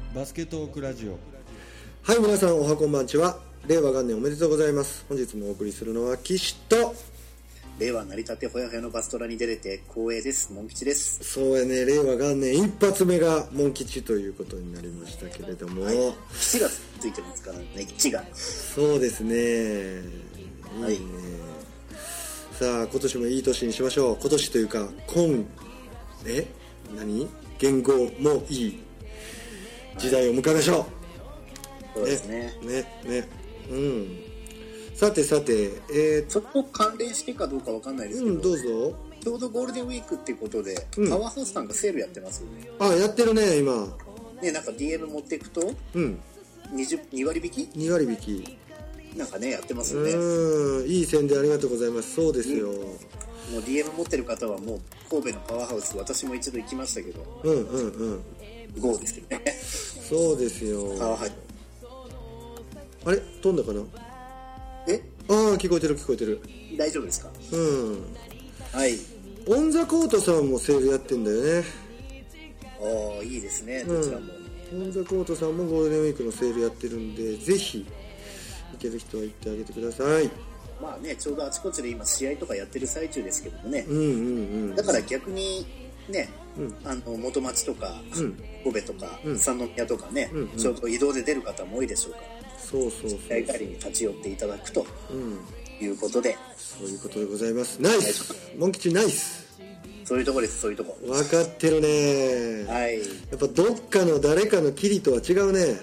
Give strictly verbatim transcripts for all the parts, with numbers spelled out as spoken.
バスケットークラジオ。 はい、皆さんおはこんばんちは。令和元年おめでとうございます。本日もお送りするのは岸と、 令和成り立てほやほやのバストラに出れて光栄です。モン吉です。 そうやね、令和元年一発目がモン吉ということになりましたけれども、はい、 吉がついてますからね。吉がそうですね、いいね、はい、さあ今年もいい年にしましょう。今年というか今え何言語もいい時代を迎えましょう。 そうですね。 ねねね、うん。さてさて、 えー、そこ関連してかどうかわかんないですけど、うん、 どうぞ。 ちょうどゴールデンウィークっていうことで、うん、パワーハウスさんがセールやってますよね。 あ、やってるね今。 ね、なんか ディーエム 持っていくと、うん、にじゅうに割引き？ に割引き。 なんかねやってますよね。 うん、いい宣伝ありがとうございます。そうですよ。うん、 もう ディーエム 持ってる方はもう神戸のパワーハウス、私も一度行きましたけど、 うんうんうん。 ゴーですけどね。 そうですよ。 パワーハウス。 あれ飛んだかな。 えああ聞こえてる聞こえてる。 大丈夫ですか。 うんはい。 オンザコートさんもセールやってんだよね。 ああいいですね、どちらも、 うん、オンザコートさんもゴールデンウィークのセールやってるんで、ぜひ行ける人は行ってあげてください。 まあね、ちょうどあちこちで今試合とかやってる最中ですけどもね、 うんうんうん、 だから逆にね、うん、あの元町とか、うん、神戸とか、うん、三宮とかね、うんうん、ちょうど移動で出る方も多いでしょうから、 そうそうそう、 試合帰りに立ち寄っていただくと、うん、いうことで、 そういうことでございます。ナイス、モン吉ナイス。 そういうとこです、そういうとこ。 分かってるね。 はい。 やっぱどっかの誰かのキリとは違うね。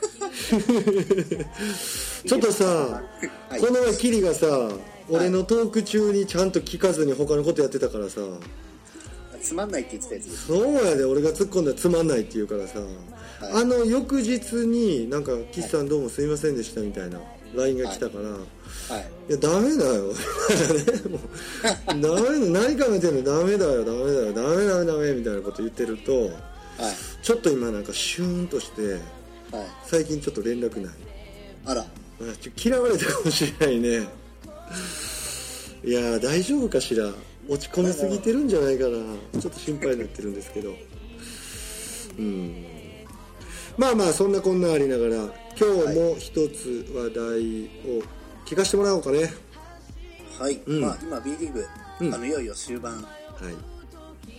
ちょっとさ、はい、この前キリがさ、俺のトーク中にちゃんと聞かずに他のことやってたからさ、 つまんないって言ってたやつです。 そうやで、俺が突っ込んだらつまんないって言うからさ、はい、あの翌日になんか岸さんどうもすいませんでしたみたいな ライン が来たから、はいはい、いやダメだよダメだ、何考えてんの、ダメだよダメだよダメダメダメみたいなこと言ってると、はい、ちょっと今なんかシューンとして、はい、最近ちょっと連絡ない。 あら、 ちょ嫌われたかもしれないね。いや大丈夫かしら、落ち込みすぎてるんじゃないかな、ちょっと心配になってるんですけどうん、まあまあそんなこんなありながら、今日も一つ話題を聞かせてもらおうかね。 はい、うん、まあ今 B リーグ、うん、あのいよいよ終盤、はい、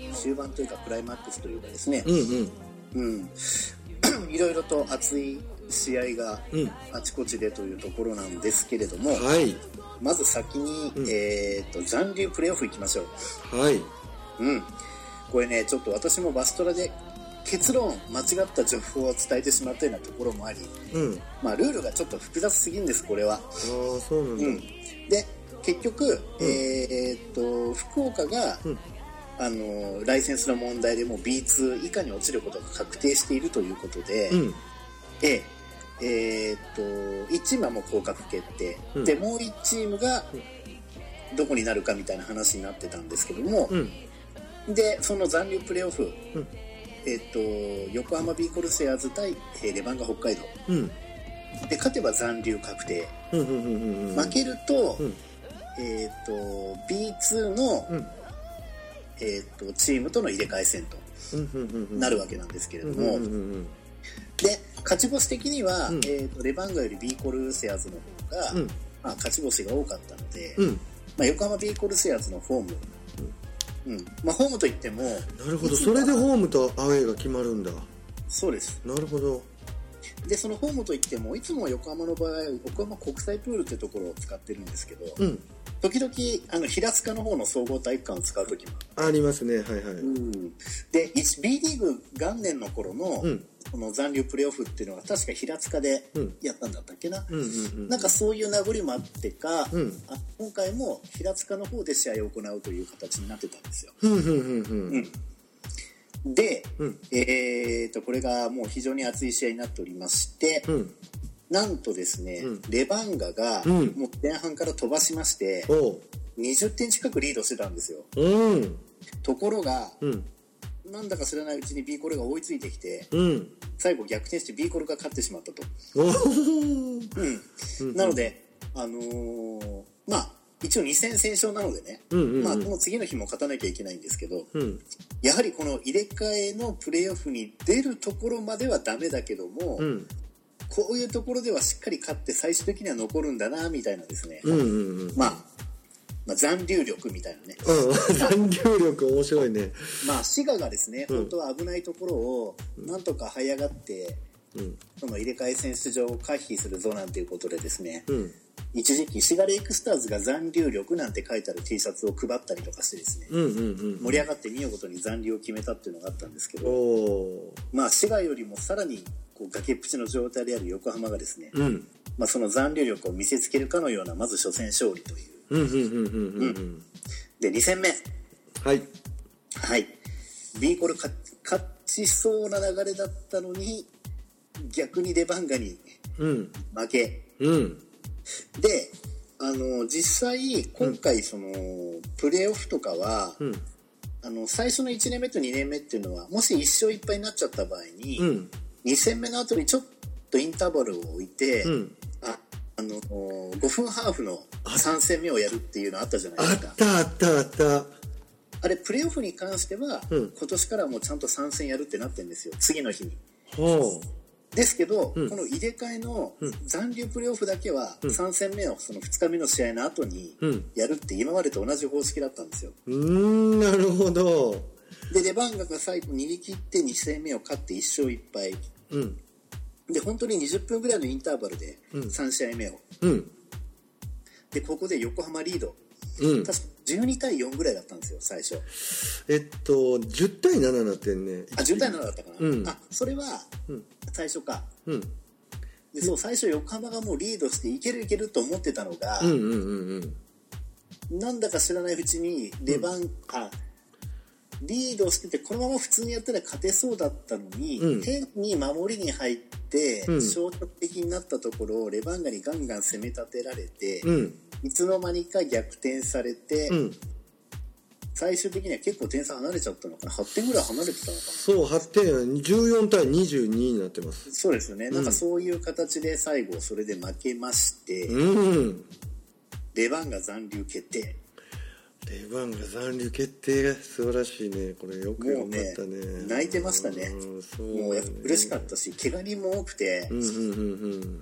終盤というかクライマックスというかですね、うんうん、うん、いろいろと熱い試合があちこちでというところなんですけれども、うん、はい、まず先に、うん、えー、と残留プレーオフいきましょう。はい、うん、これねちょっと私もバストラで結論間違った情報を伝えてしまったようなところもあり、うん、まあルールがちょっと複雑すぎるんです、これは。ああ、そうなんだ、うん、 で結局、うん、えー、と福岡が、うん、あのライセンスの問題でもう ビーツー 以下に落ちることが確定しているということで、うん、ええー、といちチームはもう降格決定、うん、でもういちチームがどこになるかみたいな話になってたんですけども、うん、でその残留プレーオフ、うん、えー、と横浜ビーコルセアーズ対レバンガ北海道、うん、で勝てば残留確定、うんうんうんうん、負けると、うん、えー、と ビーツー の、うん、えー、とチームとの入れ替え戦となるわけなんですけれども、うんうんうんうん、で勝ち星的には、うん、えー、とレバンガよりビーコルセアーズの方が、うん、まあ、勝ち星が多かったので、うん、まあ、横浜ビーコルセアーズのホーム、うんうん、まあ、ホームといっても、 なるほど、それでホームとアウェーが決まるんだ。 そうです。 なるほど。 でそのホームといってもいつも横浜の場合横浜国際プールってところを使ってるんですけど、うん、時々あの平塚の方の総合体育館を使う時もありますね。はいはい、うん、 で B リーグ元年の頃の、うん、この残留プレーオフっていうのは確か平塚でやったんだったっけな、うんうんうんうん、なんかそういう名残もあってか、うん、あ今回も平塚の方で試合を行うという形になってたんですよ。うんうんうんうんうん、で、うん、えーとこれがもう非常に熱い試合になっておりまして、うん、なんとですね、うん、レバンガがもう前半から飛ばしまして、うん、にじゅってん近くリードしてたんですよ。うん、ところが、うん、なんだか知らないうちに B コルが追いついてきて、うん、最後逆転して B コルが勝ってしまったと、うんうん、なので、あのー、まあ一応に戦先勝なのでね、うんうんうん、まあ、この次の日も勝たなきゃいけないんですけど、うん、やはりこの入れ替えのプレーオフに出るところまではダメだけども、うん、こういうところではしっかり勝って最終的には残るんだなみたいなですね、うんうんうん、まあまあ、残留力みたいなね、 うん、残留力面白いね。 まあ滋賀がですね、うん、本当は危ないところをなんとか這い上がって、うん、その入れ替え選出場を回避するぞなんていうことでですね、うん、一時期滋賀レイクスターズが残留力なんて書いてある T シャツを配ったりとかしてですね、うんうんうん、盛り上がって見事に残留を決めたっていうのがあったんですけど、まあ滋賀よりもさらにこう崖っぷちの状態である横浜がですね、うん、まあ、その残留力を見せつけるかのようなまず初戦勝利という、うんうんうんうんうん、でに戦目、 はいはい、ビーコル勝ちそうな流れだったのに逆にレバンガに負け、うんうん、であの実際今回その、うん、プレーオフとかは、うん、あの最初のいちねんめとにねんめっていうのはもしいっ勝いっ敗になっちゃった場合に、うん、に戦目の後にちょっとインターバルを置いて、うん、ああのごふんハーフのさん戦目をやるっていうのあったじゃないですか。 あったあったあった。 あれプレーオフに関しては、うん、今年からもうちゃんとさん戦やるってなってるんですよ、次の日に。 ほうですけど、うん、この入れ替えの残留プレーオフだけはさん戦目をそのふつかめの試合の後にやるって今までと同じ方式だったんですよ。 うーん、なるほど。 でレバンガが最後逃げ切ってに戦目を勝っていっ勝いっ敗、うん、で本当ににじゅっぷんぐらいのインターバルでさん試合目を、うん、でここで横浜リード、うん、確かじゅうにたいよんぐらいだったんですよ最初。 えっとじゅうたいななになってんね。 あじゅうたいななだったかな、うん、あそれは最初か、うん、でそう最初横浜がもうリードしていけるいけると思ってたのが、うんうんうんうん、なんだか知らないうちにレバン、うん、あリードしててこのまま普通にやったら勝てそうだったのに、うん、変に守りに入って、うん、消極的になったところをレバンガにガンガン攻め立てられて、うん、いつの間にか逆転されて、うん、最終的には結構点差離れちゃったのかな、はってんぐらい離れてたのかな。 そうはってんじゅうよんたいにじゅうにになってます。 そうですよね、うん、なんかそういう形で最後それで負けまして、うん、レバンガ残留決定。 レバンガ残留決定が素晴らしいね。これよくよかったね。 ね泣いてましたね。うそうねもうやっぱ嬉しかったし怪我人も多くて、うんうんうんうん、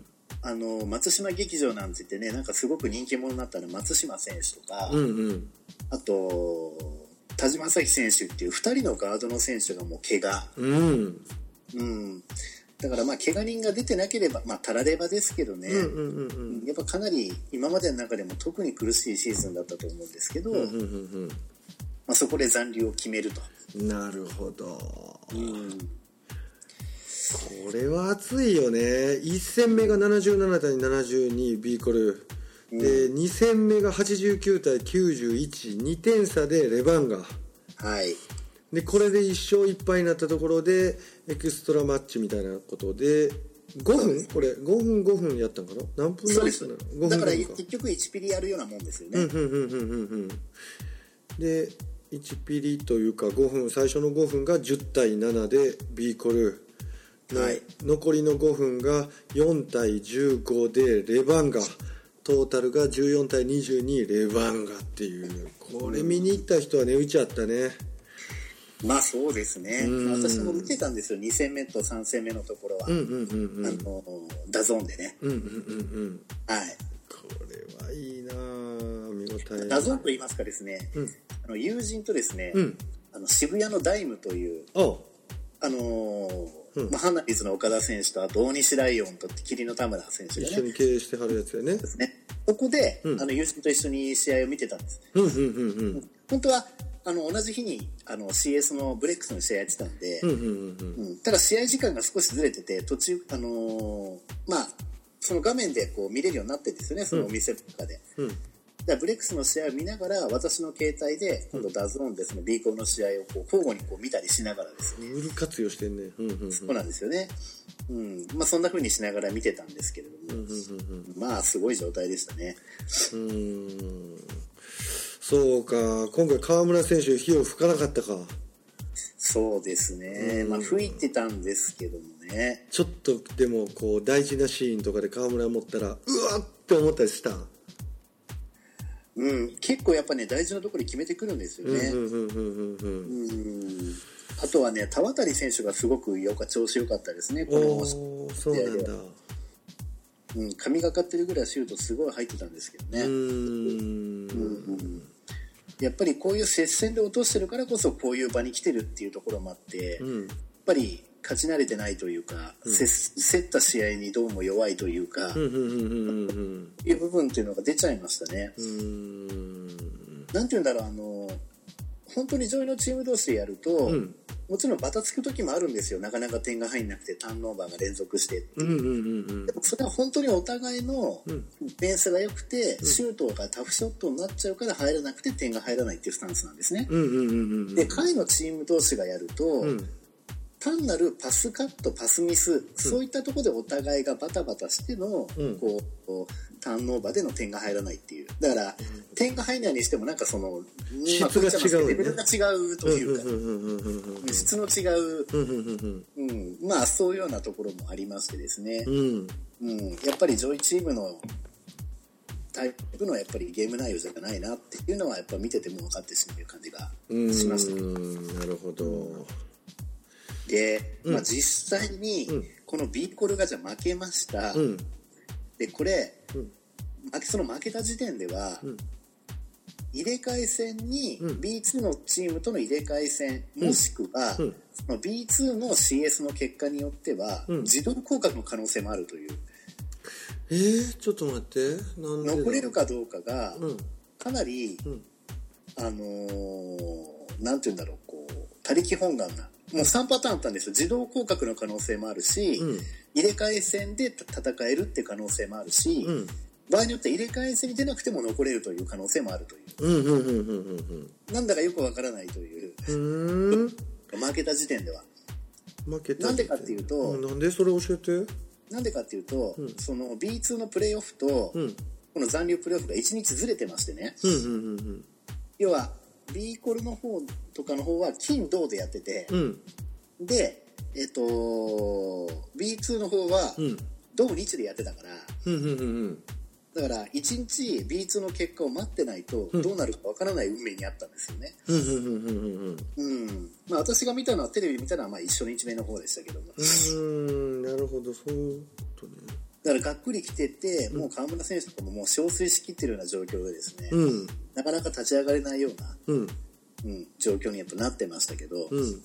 あの松島劇場なんて言ってねなんかすごく人気者になったの松島選手とか、うんうん、あと田島朝日選手っていうふたりのガードの選手がもう怪我、うんうん、だからまあ怪我人が出てなければまあたらればですけどね、うんうんうんうん、やっぱかなり今までの中でも特に苦しいシーズンだったと思うんですけど、うんうんうんうんまあ、そこで残留を決めると。 なるほど、うん、これは熱いよね。いち戦目がななじゅうななたいななじゅうに ビーコルで、うん、に戦目がはちじゅうきゅうたいきゅうじゅういち、にてん差でレバンガ、 はいでこれでいっ勝いっ敗になったところでエクストラマッチみたいなことでごふんこれごふんごふんやったんかな、何分そうですだから結局いちピリやるようなもんですよね。うんうんうんうんうん、 でいちピリというかごふん最初のごふんがじゅうたいななで B コル、はい、残りのごふんがよんたいじゅうごでレバンガ、トータルがじゅうよんたいにじゅうにレバンガっていう、これ見に行った人は値打ちあったね。 まあそうですね、うん、私も見てたんですよに戦目とさん戦目のところは、うんうんうんうん、あのダゾーンでね、うんうんうんうん、はいこれはいいな見応え。 ダゾーンと言いますかですね、うん、あの友人とですね、うん、あの渋谷のダイムというあのーうんまあ、ハナビズの岡田選手とあと大西ライオンと桐野田村選手が、ね、 一緒に経営してはるやつやね。 ですね。そこで、うん、あの友人と一緒に試合を見てたんです。うんうんうんうん、本当はあの同じ日にあの シーエス のブレックスの試合やってたんで、うんうんうんうん、ただ試合時間が少しずれてて途中あのー、まあその画面でこう見れるようになってるんですよね、そのお店とかで。うんうんだブレックスの試合を見ながら私の携帯で今度ダゾーンでその B コンの試合をこう交互にこう見たりしながらですね。 フル活用してんね、うんうんうん、 そうなんですよね、うんまあ、そんな風にしながら見てたんですけれども、うんうんうん、まあすごい状態でしたね。うーんそうか今回川村選手火を吹かなかったか。 そうですね、まあ吹いてたんですけどもね、 ちょっとでもこう大事なシーンとかで川村持ったらうわっって思ったりした。 うん、結構やっぱね大事なところに決めてくるんですよね。あとはね田渡選手がすごくよか調子良かったですね。このそうなんだ。 うん、神がかってるぐらいシュートすごい入ってたんですけどね。うん、うん、やっぱりこういう接戦で落としてるからこそこういう場に来てるっていうところもあって、うん、やっぱり勝ち慣れてないというか、うん、競った試合にどうも弱いというか、うん、いう部分っていうのが出ちゃいましたね。うん、なんていうんだろう、あの本当に上位のチーム同士でやると、うん、もちろんバタつく時もあるんですよ。なかなか点が入んなくてターンオーバーが連続してっていう、うんうんうんうん、でもそれは本当にお互いのペースが良くて、うん、シュートがタフショットになっちゃうから入らなくて点が入らないっていうスタンスなんですね。で下位のチーム同士がやると、うん、単なるパスカットパスミス、うん、そういったところでお互いがバタバタしての、うん、こうターンオーバーでの点が入らないっていう。だから、うん、点が入らないにしてもなんかその質が違う、ね、 レベルが違うというか質の違う、うん、まあそういうようなところもありましてですね、うんうん、やっぱり上位チームのタイプのやっぱりゲーム内容じゃないなっていうのはやっぱ見てても分かってしまう感じがしました。 うん、なるほど。 で、まあ、実際にこの B コルがじゃあ負けました、うん、でこれ、うん、その負けた時点では、うん、入れ替え戦に ビーツー のチームとの入れ替え戦、うん、もしくは、うん、その ビーツー の シーエス の結果によっては、うん、自動降格の可能性もあるという。 えー、ちょっと待って、 なんで残れるかどうかが、うん、かなり、うん、あのー、なんていうんだろう、こう他力本願な。もうさんパターンあったんですよ。自動降格の可能性もあるし、うん、入れ替え戦で戦えるっていう可能性もあるし、うん、場合によっては入れ替え戦に出なくても残れるという可能性もあるという。なんだかよくわからないという。うーん負けた時点では。 負けたなんでかっていうと、 うん、なんでそれ教えて。 なんでかっていうと、うん、その ビーツー のプレーオフと、うん、この残留プレーオフがいちにちずれてましてね。うんうんうんうん、要は、B コルの方とかの方は金銅でやってて、うん、で、えっと、ビーツー の方は銅日でやってたから、うんうんうんうん、だからいちにち ビーツー の結果を待ってないとどうなるかわからない運命にあったんですよね。まあ私が見たのはテレビで見たのはまあ一緒の一面の方でしたけども。うーん、なるほど、そういうことね。 だからがっくり来てて、もう河村選手とかももう憔悴しきってるような状況でですね、うん、なかなか立ち上がれないような、うんうん、状況にやっぱなってましたけど、うん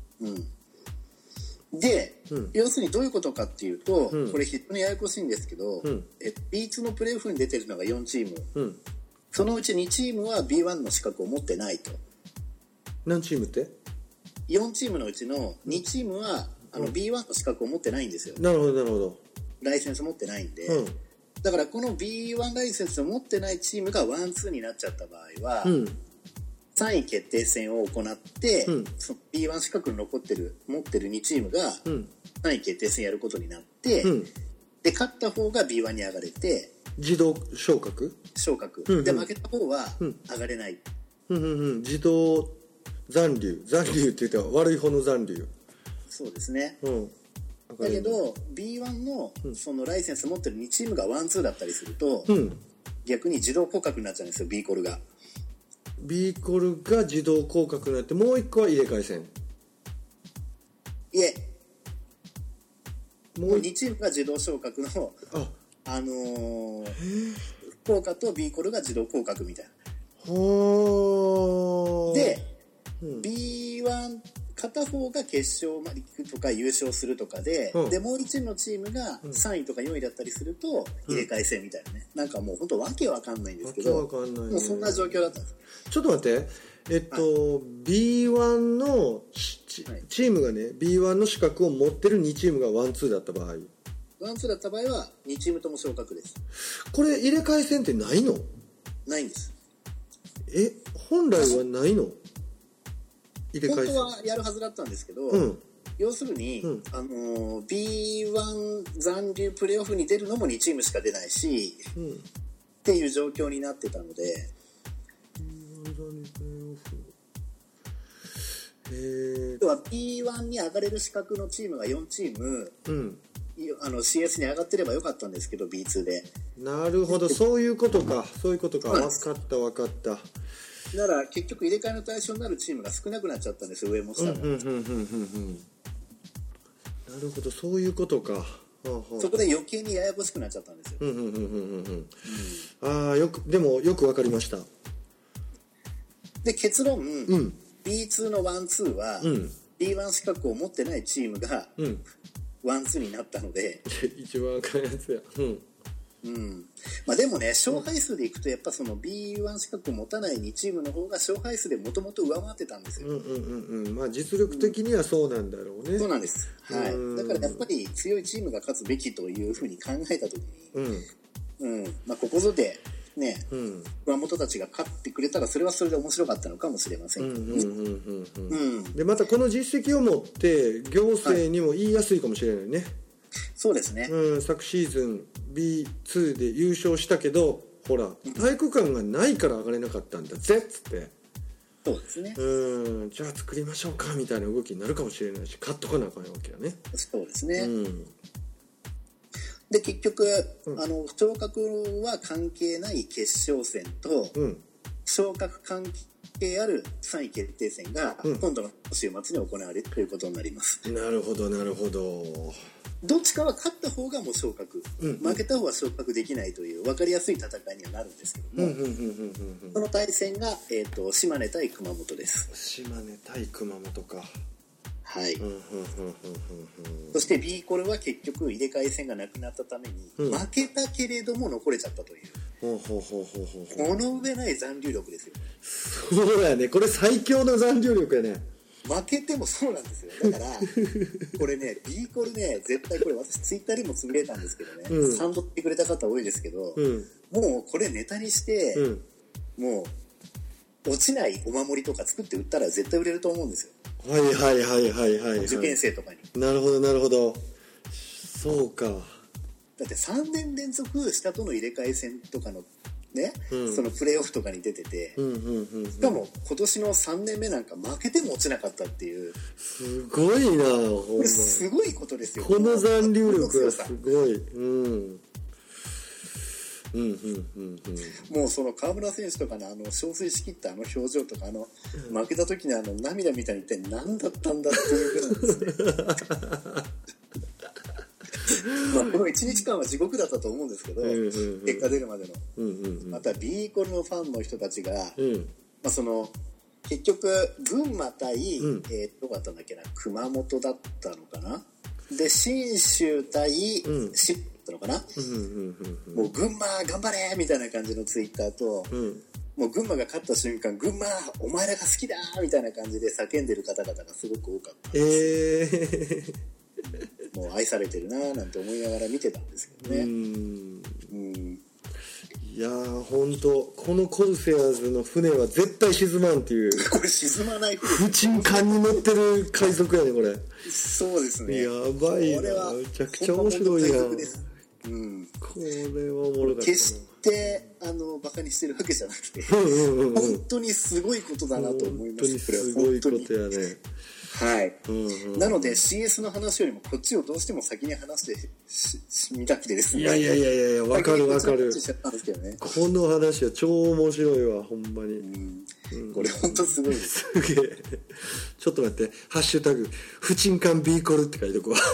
うん、で、うん、要するにどういうことかっていうと、うん、これ非常にややこしいんですけど、うん、え ビーツー のプレーオフに出てるのがよんチーム、うん、そのうちにチームは ビーワン の資格を持ってないと。 何チームって？ よんチームのうちのにチームはあの ビーワン の資格を持ってないんですよ。 なるほどなるほど。 ライセンス持ってないんで、うん、だからこの ビーワン ライセンスを持ってないチームがワンツーになっちゃった場合は、うん、さんい決定戦を行って、うん、その ビーワン 資格に残ってる持ってるにチームがさんい決定戦やることになって、うん、で勝った方が ビーワン に上がれて自動昇格昇格、うんうん、で負けた方は上がれない、 うんうんうん、自動残留残留って言ったら悪い方の残留。 そうですね、うんだけど ビーワン のそのライセンス持ってるにチームがワンツーだったりすると、うん、逆に自動降格になっちゃうんですよ B コルが B コルが自動降格になってもう一個は入れ替え戦。 いえもうにチームが自動昇格のあ、あのー、福岡と B コルが自動降格みたいなはで、うん、ビーワン片方が決勝まで行くとか優勝するとかで、うん、でもう一のチームがさんいとかよんいだったりすると入れ替え戦みたいなね、うん、なんかもう本当わけわかんないんですけど、わけわかんない、ね、もうそんな状況だったんです。 ちょっと待ってえっと、はい、ビーワン のチームがね ビーワン の資格を持ってるにチームがワンツーだった場合ワンツーだった場合はにチームとも昇格です。 これ入れ替え戦ってないの？ ないんです。 え本来はないの？ 本当はやるはずだったんですけど、うん、要するに、うん、あの ビーワン 残留プレーオフに出るのもにチームしか出ないし、うん、っていう状況になってたので ビーワン 残留プレーオフへー要は ビーワン に上がれる資格のチームがよんチーム、うん、 あの シーエス に上がってればよかったんですけど ビーツー で。 なるほど、そういうことか、そういうことか、分かった分かった。 だから結局入れ替えの対象になるチームが少なくなっちゃったんですよ、上も下も。うんうんうんうんうん。 なるほど、そういうことか。はあはあ、 そこで余計にややこしくなっちゃったんですよ。うんうんうんうんうん。 ああ、よくでもよく分かりました。 で結論、うん、ビーツー のワンツーは、うん、ビーワン 資格を持ってないチームが、うん、ワンツーになったので一番赤いやつや。うんうん、まあでもね、勝敗数でいくとやっぱその ビーワン 資格を持たないにチームの方が勝敗数でもともと上回ってたんですよ。 うんうんうんうん。まあ実力的にはそうなんだろうね。 うん、そうなんです。はい。だからやっぱり強いチームが勝つべきというふうに考えたときに、うん、うん、まあここぞでね、うん、熊本たちが勝ってくれたらそれはそれで面白かったのかもしれませんけどね。 でまたこの実績を持って行政にも言いやすいかもしれないね。はい、 そうですね、 うん、昨シーズン ビーツー で優勝したけどほら体育館がないから上がれなかったんだぜっつって、 そうですね、 うん、じゃあ作りましょうかみたいな動きになるかもしれないし、買っとかなあかんわけやね。 そうですね、うん、で結局、うん、あの昇格は関係ない決勝戦と、うん、昇格関係あるさんい決定戦が、うん、今度の週末に行われるということになります。 なるほどなるほど。 どっちかは勝った方がもう昇格、うん、負けた方は昇格できないという分かりやすい戦いにはなるんですけども、その対戦が、えーと、島根対熊本です。 島根対熊本か。 はい。そして B コルは結局入れ替え戦がなくなったために、うん、負けたけれども残れちゃったという。ほうほうほうほうほうほう。この上ない残留力ですよ。 そうやね。これ最強の残留力やね。 負けてもそうなんですよ。だからこれね B コルね、絶対これ私ツイッターにもつぶれたんですけどね、うん、サンドってくれた方多いですけど、うん、もうこれネタにして、うん、もう落ちないお守りとか作って売ったら絶対売れると思うんですよ。 はいはいはいはいはい、はい、 受験生とかに。 なるほどなるほど。そうか。 だってさんねん連続下との入れ替え戦とかのね、うん、そのプレーオフとかに出てて、うんうんうんうん、しかも今年のさんねんめなんか負けても落ちなかったっていう、 すごいな。 これすごいことですよ。 この残留力はすごい、うん、うんうんうんうん、 もうその河村選手とかのあの憔悴しきったあの表情とか、あの負けた時のあの涙みたいに一体何だったんだっていうぐらいですねまあこのいちにちかんは地獄だったと思うんですけど、うんうんうん、結果出るまでの、うんうんうん、また B コルのファンの人たちが、うん、まあ、その結局群馬対、うん、えー、どこだったんだっけな、熊本だったのかな、で信州対、うん、しだったのかな、うんうんうんうん、もう群馬頑張れみたいな感じのツイッターと、うん、もう群馬が勝った瞬間、群馬お前らが好きだみたいな感じで叫んでる方々がすごく多かったんです。えーもう愛されてるなーなんて思いながら見てたんですけどね。うん、 うん、いやー本当このコルセアーズの船は絶対沈まんっていうこれ沈まない船、不沈艦に乗ってる海賊やねこれ。 そうですね、 やばいな、めちゃくちゃ面白いやん。うん、これはおもろかったな。 決してあのバカにしてるわけじゃなくて、うんうんうん、本当にすごいことだなと思います。本当にすごいことやね。 はい、うんうんうん、なので シーエス の話よりもこっちをどうしても先に話してみたくてですね。 いやいやいやいや、わかるわかる、ね、この話は超面白いわほんまに、うんうん、これ本当すごいです。 すげえ。ちょっと待って、ハッシュタグ不沈艦 B コルって書いとくわ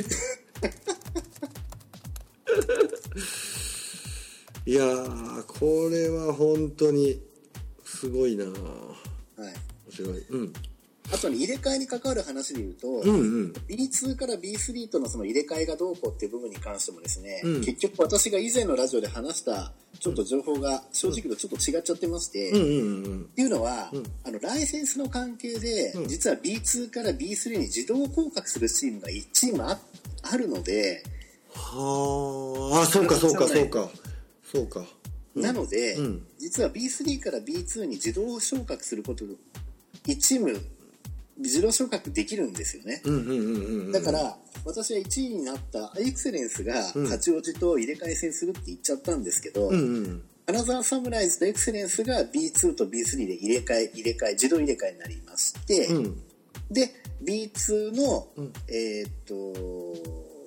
いやーこれは本当にすごいな。はい、面白い。うん。 あとに入れ替えに関わる話でいうと、うんうん、ビーツー から ビースリー とのその入れ替えがどうこうっていう部分に関してもですね、うん、結局私が以前のラジオで話したちょっと情報が正直とちょっと違っちゃってまして、うんうんうんうん、っていうのは、うん、あのライセンスの関係で、うん、実は ビーツー から ビースリー に自動降格するチームがいちチーム あ, あるので、 はあ、そうかそうかそうかそうか、 うん、なので、うん、実は ビースリー から ビーツー に自動昇格することいちチーム自動昇格できるんですよね。だから私はいちいになったエクセレンスが八王子と入れ替え戦するって言っちゃったんですけど、うんうん、金沢サムライズとエクセレンスが ビーツー と ビースリー で入れ替え入れ替え自動入れ替えになりまして、うん、で ビーツー の、うん、えー、っと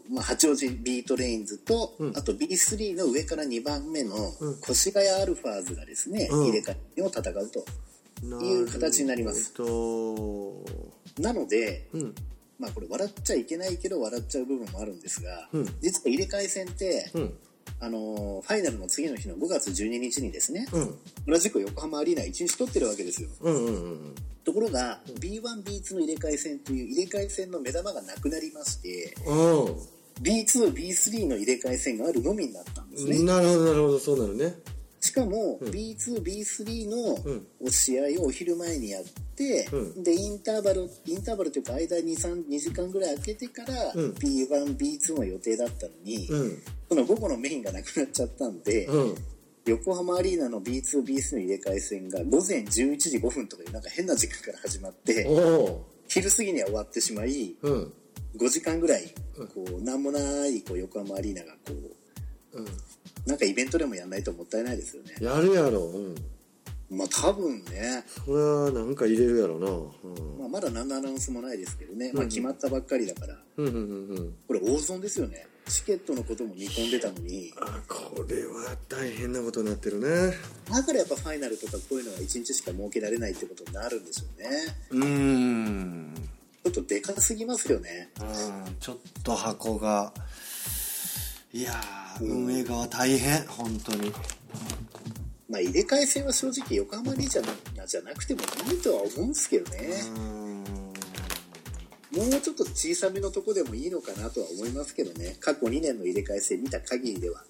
まあ、八王子ビートレインズと、うん、あと ビースリー の上からにばんめの越谷アルファーズがですね、うん、入れ替えを戦うという形になります。なので、うん、まあこれ笑っちゃいけないけど笑っちゃう部分もあるんですが、うん、実は入れ替え戦って、うん、あのファイナルの次の日のごがつじゅうににちにですね、うん、同じく横浜アリーナいちにち取ってるわけですよ。うんうんうん、ところが、うん、ビーワン、ビーツー の入れ替え戦という入れ替え戦の目玉がなくなりまして、うん、ビーツー、ビースリー の入れ替え戦があるのみになったんですね。 なるほどなるほど、そうなるね。 しかも、うん、ビーツー、ビースリー の試合をお昼前にやって、うん、でインターバルインターバルというか間に、さん、にじかんぐらい空けてから、うん、ビーワン、ビーツー の予定だったのに、うん、その午後のメインがなくなっちゃったんで、うん、横浜アリーナの ビーツー、ビースリー の入れ替え戦が午前じゅういちじごふんとかいうなんか変な時間から始まって、昼過ぎには終わってしまい、うん、ごじかんぐらいこうなんもないこう横浜アリーナがこう、うん、なんかイベントでもやんないともったいないですよね。 やるやろ、うん、 まあ多分ね。 それはなんか入れるやろな、うんまあ、まだ何のアナウンスもないですけどね、まあ、決まったばっかりだから、うんうんうんうん、これ大損ですよね。チケットのことも見込んでたのに。 あ、これは大変なことになってるね。 だからやっぱファイナルとかこういうのはいちにちしか設けられないってことになるんでしょうね。 うーん、 ちょっとでかすぎますよね。 うん、ちょっと箱が、いやー、運営側大変、本当に。 まあ入れ替え戦は正直横浜リージャーじゃなくてもいいとは思うんですけどね。もうちょっと小さめのとこでもいいのかなとは思いますけどね。過去にねんの入れ替え戦見た限りでは。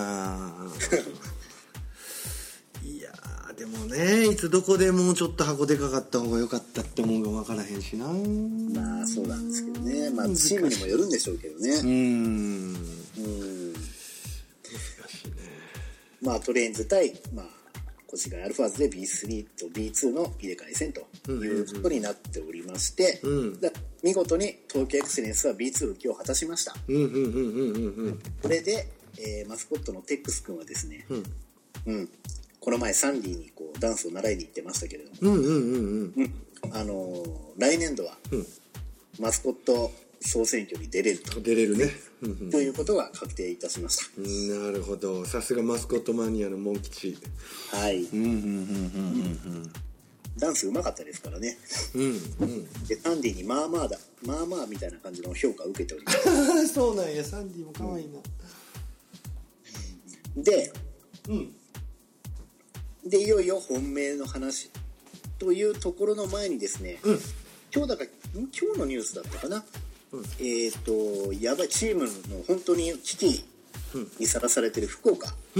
いやー、でもね、いつどこでもうちょっと箱でかかった方が良かったって思うか分からへんしな。 まあそうなんですけどね。まあチームにもよるんでしょうけどね。うーん。うん。難しいね。まあトレインズ対、まあ越谷アルファーズで ビースリー と ビーツー の入れ替え戦ということになっておりまして、うんうんうん、見事に東京エクセレンスは ビーツー 受けを果たしました。これで、えー、マスコットのテックス君はですね、うんうん、この前サンディにこうダンスを習いに行ってましたけれども、うんうんうんうん、あのー、来年度は、うん、マスコット総選挙に出れると出れるねということが確定いたしました。 なるほど、さすがマスコットマニアのモン吉。はい。うんうんうんうんうん。 ダンスうまかったですからね。うんうん。でサンディにまあまあだまあまあみたいな感じの評価を受けております。 そうなんや、サンディも可愛いな。 うん、で、うん。でいよいよ本命の話というところの前にですね、うん、今日だか今日のニュースだったかな。うん、えっ、ー、とやばいチームの本当に危機にさらされてる福岡、うん、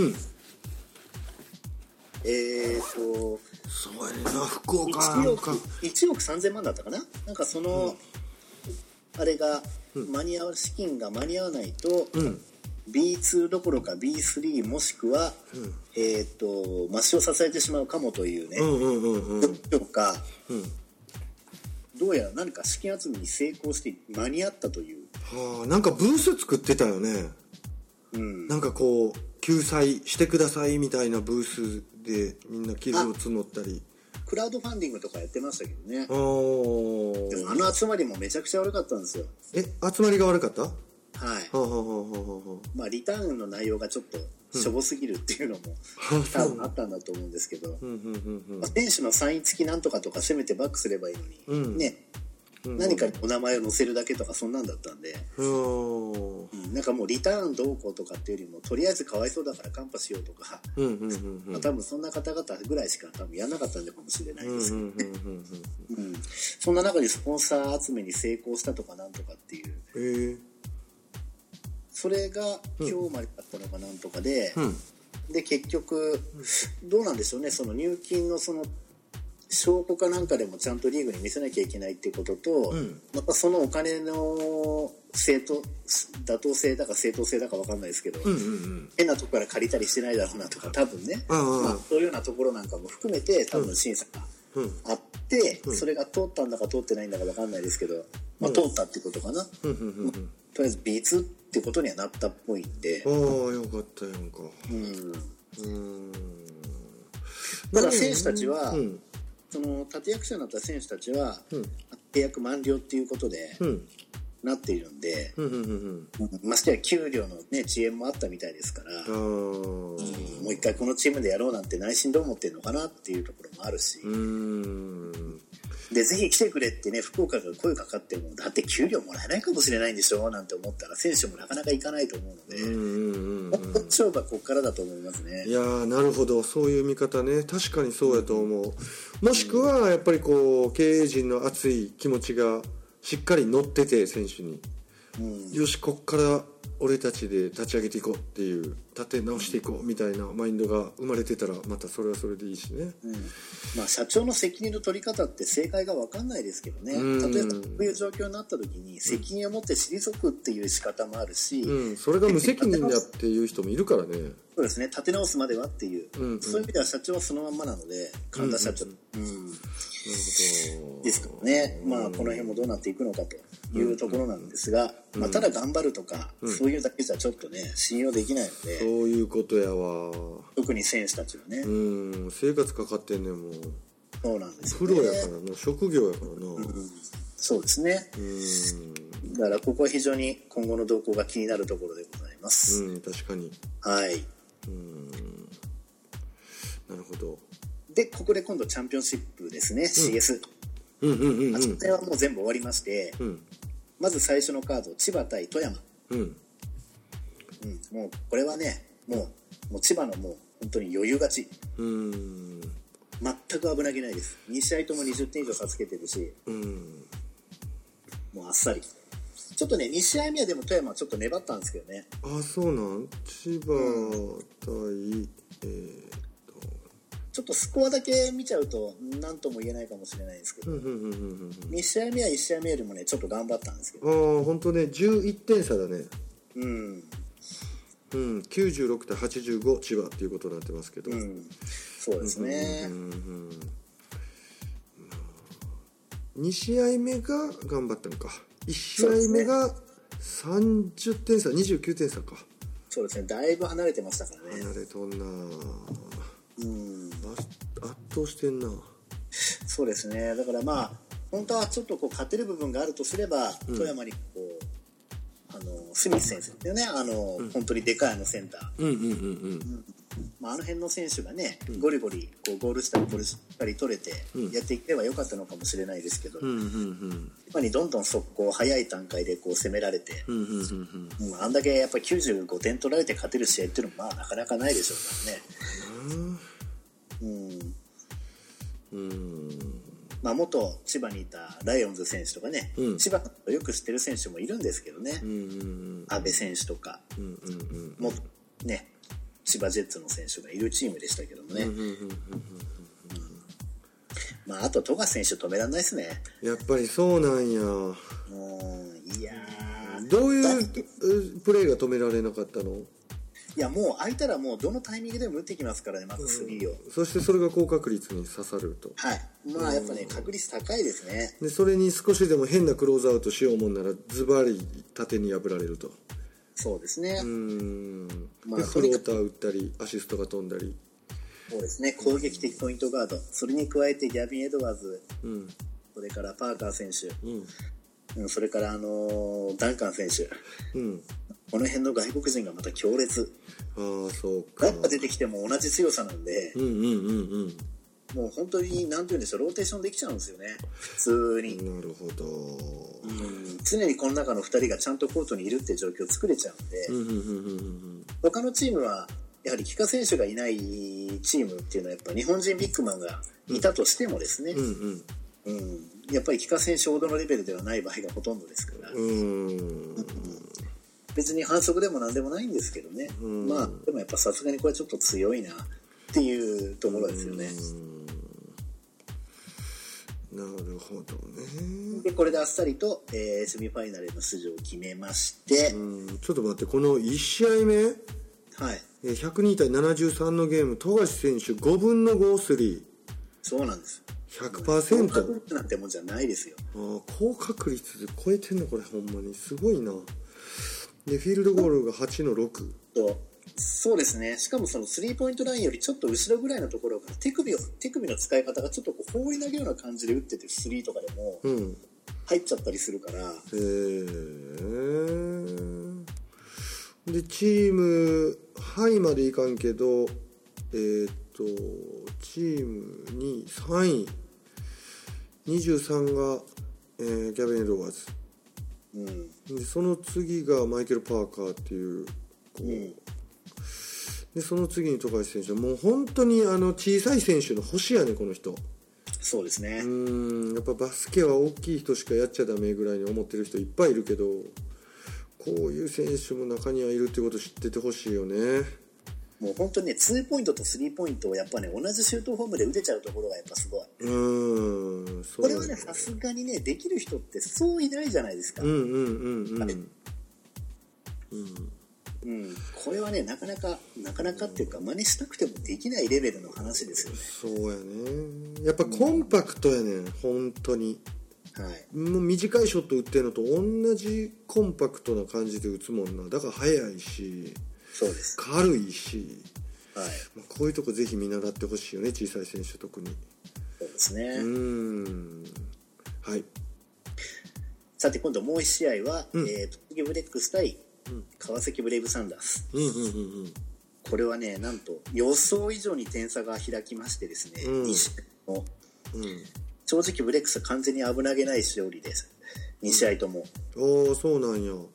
えっ、ー、とそうやねんな、福岡いちおくいちおくさんぜんまんだったかな、なんかその、うん、あれが間に合う資金が間に合わないと、うん、ビーツー どころか ビースリー もしくは、うん、えっ、ー、と抹消させてしまうかもというね、うんうんうんうん、とか、うんどうやら何か資金集めに成功して間に合ったという、 はあ、なんかブース作ってたよね、うん、なんかこう救済してくださいみたいなブースでみんな寄付を募ったりクラウドファンディングとかやってましたけどね。あでもあの集まりもめちゃくちゃ悪かったんですよ。 え集まりが悪かった？はい。 はあはあはあはあ、まあリターンの内容がちょっとしょぼすぎるっていうのも、うん、多分あったんだと思うんですけど、まあ、選手のサイン付きなんとかとかせめてバックすればいいのに、うん、ね、うん、何かにお名前を載せるだけとかそんなんだったんで、うん、なんかもうリターンどうこうとかっていうよりもとりあえずかわいそうだからカンパしようとか、うんうんうんうんまあ、多分そんな方々ぐらいしか多分やんなかったんでかもしれないですけどね。そんな中でスポンサー集めに成功したとかなんとかっていう、えーそれが今日までだったのかなんとかで、うん、で結局どうなんでしょうね、その入金のその証拠かなんかでもちゃんとリーグに見せなきゃいけないっていうことと、うん、またそのお金の正当妥当性だか正当性だか分かんないですけど、うんうんうん、変なとこから借りたりしてないだろうなとか多分ね、うんうんまあ、そういうようなところなんかも含めて多分審査があって、うん、それが通ったんだか通ってないんだか分かんないですけど、まあ、通ったってことかな、うんうんうんうん、とりあえず ビーツー ってことにはなったっぽいんで、 ああよかったやんか。うんうんただ選手たちは、うん、その立役者になった選手たちは、うん、契約満了っていうことで、うん、 なっているんで、 うんうんうんうん、ましてや給料の、ね、遅延もあったみたいですから、うん、もう一回このチームでやろうなんて内心どう思ってるのかなっていうところもあるし、 うーんでぜひ来てくれってね福岡が声かかってもだって給料もらえないかもしれないんでしょなんて思ったら選手もなかなか行かないと思うので、うんうんうん、本当に勝負はここからだと思いますね。 いやーなるほど、そういう見方ね、確かにそうやと思う。もしくはやっぱりこう経営陣の熱い気持ちがしっかり乗ってて選手に、うん、よしこっから俺たちで立ち上げていこうっていう立て直していこうみたいなマインドが生まれてたらまたそれはそれでいいしね、 うんまあ、社長の責任の取り方って正解が分かんないですけどね、うん、例えばこういう状況になった時に責任を持って退くっていう仕方もあるし、うん、 それが無責任だっていう人もいるからね。 そうですね、立て直すまではっていう、うんうん、そういう意味では社長はそのまんまなので神田社長、うんうんうん、ですからね、まあ、この辺もどうなっていくのかというところなんですが、うんまあ、ただ頑張るとか、うん、そういうだけじゃちょっとね信用できないので、 そういうことやわ。 特に選手たちはね、 うん生活かかってんねんもう。 そうなんですよね、 プロやからな、職業やからな、うん、 そうですね。うんだからここは非常に今後の動向が気になるところでございます。 うん確かに。 はいうんなるほど。 でここで今度チャンピオンシップですね、うん、シーエス。 うんうんうんうん。 あそこはもう全部終わりまして、うん、まず最初のカード千葉対富山。うん。うん、もうこれはねもうもう千葉のもう本当に余裕勝ち。うん。全く危なげないです。に試合ともにじゅってん以上差つけてるし、うん、もうあっさり。ちょっとねに試合目はでも富山はちょっと粘ったんですけどね。 あそうなん。千葉対、うん、えーちょっとスコアだけ見ちゃうと何とも言えないかもしれないですけど、に試合目はいち試合目よりもねちょっと頑張ったんですけど、 ああ本当ねじゅういってん差だね。うん、うん、きゅうじゅうろく対はちじゅうご千葉っていうことになってますけど、うん、 そうですね。 に試合目が頑張ったのか。いち試合目がさんじゅってん差、にじゅうきゅうてん差か。 そうですね、だいぶ離れてましたからね。 離れとんな。うん圧倒してんな。 そうですね、だからまあ本当はちょっとこう勝てる部分があるとすれば、うん、富山にこうあのスミス選手っていうねあの、うん、本当にでかいあのセンター、うんうんうんうんうんまあ、あの辺の選手がね、うん、ゴリゴリこうゴール下にボールしっかり取れてやっていけばよかったのかもしれないですけど、うんうんうん、やっぱりどんどん速攻早い段階でこう攻められて、うんうんうんうん、あんだけやっぱりきゅうじゅうごてん取られて勝てる試合っていうのもまあなかなかないでしょうからね。うんうんまあ、元千葉にいたライオンズ選手とかね、うん、千葉をよく知ってる選手もいるんですけどね、うんうんうん、阿部選手とか、うんうんうん、もね千葉ジェッツの選手がいるチームでしたけどもね、うんうんうんうん、まああと富樫選手止めらんないですね。 やっぱりそうなんや。もういやどういうプレーが止められなかったの？ いやもう空いたらもうどのタイミングでも打ってきますからね、まずスリーを、 うん、そしてそれが高確率に刺さると。 はいまあやっぱね、うん、確率高いですね。 でそれに少しでも変なクローズアウトしようもんならズバリ縦に破られると。 そうですね。うん、 まあ、フローター打ったりアシストが飛んだり。 そうですね、攻撃的ポイントガード、それに加えてギャビン・エドワーズ、うん、それからパーカー選手、うん、それからあのー、ダンカン選手、うん、この辺の外国人がまた強烈。 ああそうか。 誰が出てきても同じ強さなんで、うんうんうんうん、もう本当に何て言うんでしょう、ローテーションできちゃうんですよね普通に。 なるほど、うん、 常にこの中のふたりがちゃんとコートにいるっていう状況を作れちゃうんで、うんうんうんうん、他のチームはやはり帰化選手がいないチームっていうのはやっぱ日本人ビッグマンがいたとしてもですね、うんうんうん、やっぱり帰化選手ほどのレベルではない場合がほとんどですから、うんうん、別に反則でもなんでもないんですけどね、うん、まあでもやっぱさすがにこれちょっと強いなっていうところですよね。 なるほどね。 でこれであっさりと、えー、セミファイナルへの出場を決めまして、 うん、ちょっと待って、このいち試合目、はい、ひゃくに対ななじゅうさんのゲーム、富樫選手ごぶんのごスリー。 そうなんです。 ひゃくパーセント。 高確率なんてもんじゃないですよ。 あ高確率で超えてんのこれ、ほんまにすごいな。でフィールドゴールがはちのろく。 とそうですね。しかもそのスリーポイントラインよりちょっと後ろぐらいのところから手首を手首の使い方がちょっとこう放り投げるような感じで打ってて、スリーとかでも、うん、 入っちゃったりするから。へー。でチームハイまでいかんけど、えー、っとチームにさんいにじゅうさんが、えー、ギャベン・ロバーズ、うん、でその次がマイケル・パーカーっていうこう、うん、でその次に富樫選手、もう本当にあの小さい選手の星やねこの人。 そうですね。 うーん、やっぱバスケは大きい人しかやっちゃダメぐらいに思ってる人いっぱいいるけど、こういう選手も中にはいるってことを知っててほしいよね。 もう本当にね、ツーポイントとスリーポイントをやっぱね、同じシュートフォームで打てちゃうところがやっぱすごい。うーん、そうこれはね、さすがにね、できる人ってそういないじゃないですか。うんうんうんうん。はい、うんうん、これはね、なかなかなかなかっていうか真似したくてもできないレベルの話ですよね。 そうやね。やっぱコンパクトやね、うん、本当に。はい、もう短いショット打ってるのと同じコンパクトな感じで打つもんな。だから速いし、 そうです、 軽いし、 はい、 まあ、こういうとこぜひ見習ってほしいよね、小さい選手特に。 そうですね。 うーん、はい。 さて今度もういち試合は、うん、えー、東京ブレックス対川崎ブレイブサンダース、うんうんうんうん、これはね、なんと予想以上に点差が開きましてですね、うん、に試合も、うん、正直ブレックスは完全に危なげない勝利です、に試合とも。 おお、そうなんや。はい、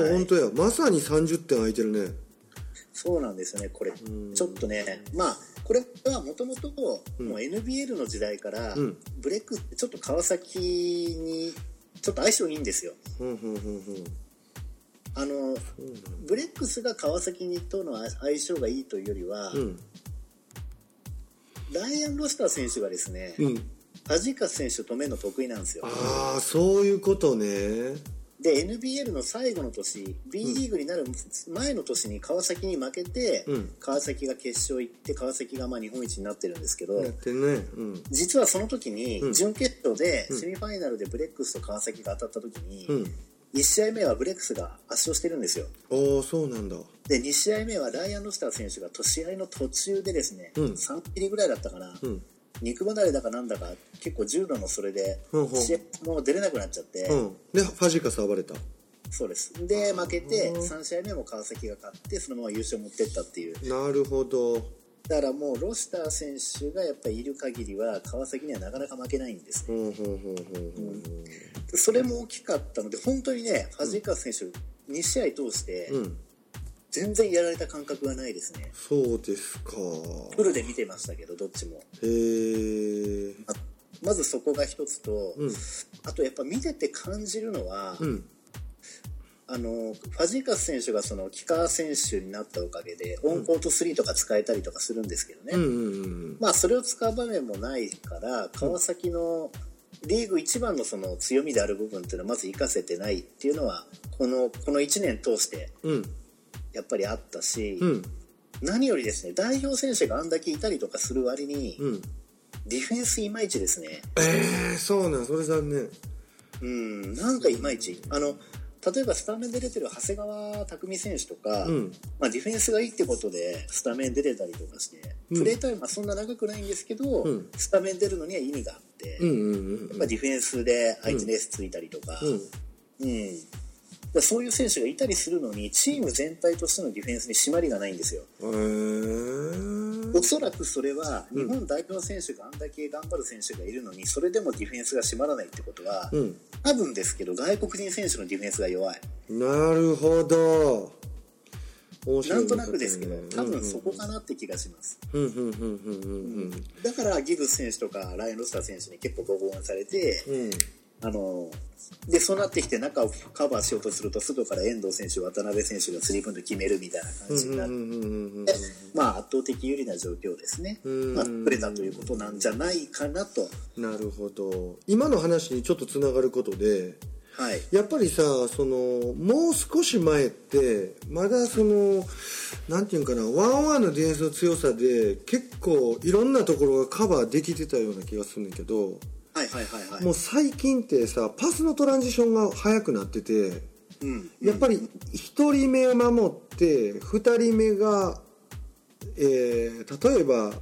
本当や、まさにさんじゅってん空いてるね。 そうなんですよね、これ、うん、ちょっとね、まあこれはもともともう エヌビーエル の時代から、うん、ブレックスってちょっと川崎にちょっと相性いいんですよ。うんうんうんうん、あのブレックスが川崎にとの相性がいいというよりは、うん、ライアン・ロスター選手がですね、うん、ファジーカス選手を止めるの得意なんですよ。 ああ、そういうことね。 で エヌビーエル の最後の年 B リーグになる前の年に川崎に負けて、うん、川崎が決勝行って川崎がまあ日本一になってるんですけど、やってね、うん、実はその時に準決勝でセミファイナルでブレックスと川崎が当たった時に、うん、いち試合目はブレックスが圧勝してるんですよ。 おー、そうなんだ。 でに試合目はライアン・ロスター選手が試合の途中でですね、うん、さんミリぐらいだったかな、うん、肉離れだかなんだか結構重度のそれで試合も出れなくなっちゃって、うん、 でファジーカス暴れた。 そうです。で負けてさん試合目も川崎が勝ってそのまま優勝持ってったっていう。 なるほど。 だからもうロスター選手がやっぱりいる限りは川崎にはなかなか負けないんですね。それも大きかったので本当にね、ファジーカス選手に試合通して全然やられた感覚がないですね。 そうですか。 フルで見てましたけどどっちも。 へー。 ま、まずそこが一つと、うん、あとやっぱ見てて感じるのは、うん、あのファジーカス選手がそのキカー選手になったおかげで、うん、オンコートスリーとか使えたりとかするんですけどね、うんうんうん、まあそれを使う場面もないから川崎のリーグ一番のその強みである部分っていうのはまず活かせてないっていうのはこのこのいちねん通してやっぱりあったし、うん、何よりですね、代表選手があんだけいたりとかする割に、うん、ディフェンスいまいちですね。 えー、そうなん、それ残念。 うん、なんかいまいち、あの例えばスタメンで出てる長谷川匠選手とか、うん、まあ、ディフェンスがいいってことでスタメン出れたりとかして、うん、プレータイムはそんな長くないんですけど、うん、スタメン出るのには意味があって、うんうんうん、やっぱディフェンスで相手レースついたりとか、うんうん、そういう選手がいたりするのにチーム全体としてのディフェンスに締まりがないんですよ。へー。おそらくそれは日本代表の選手があんだけ頑張る選手がいるのにそれでもディフェンスが締まらないってことは、うん、多分ですけど外国人選手のディフェンスが弱い。 なるほど。 なんとなくですけど多分そこかなって気がします。だからギブス選手とかライアン・ロスター選手に結構ボコボコされて、うん、あのでそうなってきて中をカバーしようとすると外から遠藤選手渡辺選手がスリーポイント決めるみたいな感じになって、まあ圧倒的有利な状況ですね。まあ取れたということなんじゃないかなと。 なるほど。今の話にちょっとつながることで、はい、やっぱりさ、そのもう少し前ってまだそのなんていうかな、ワンオンワンのディフェンスの強さで結構いろんなところがカバーできてたような気がするんだけど、はいはいはいはい、もう最近ってさパスのトランジションが速くなってて、うん、やっぱりひとりめ守ってふたりめが、えー、例えば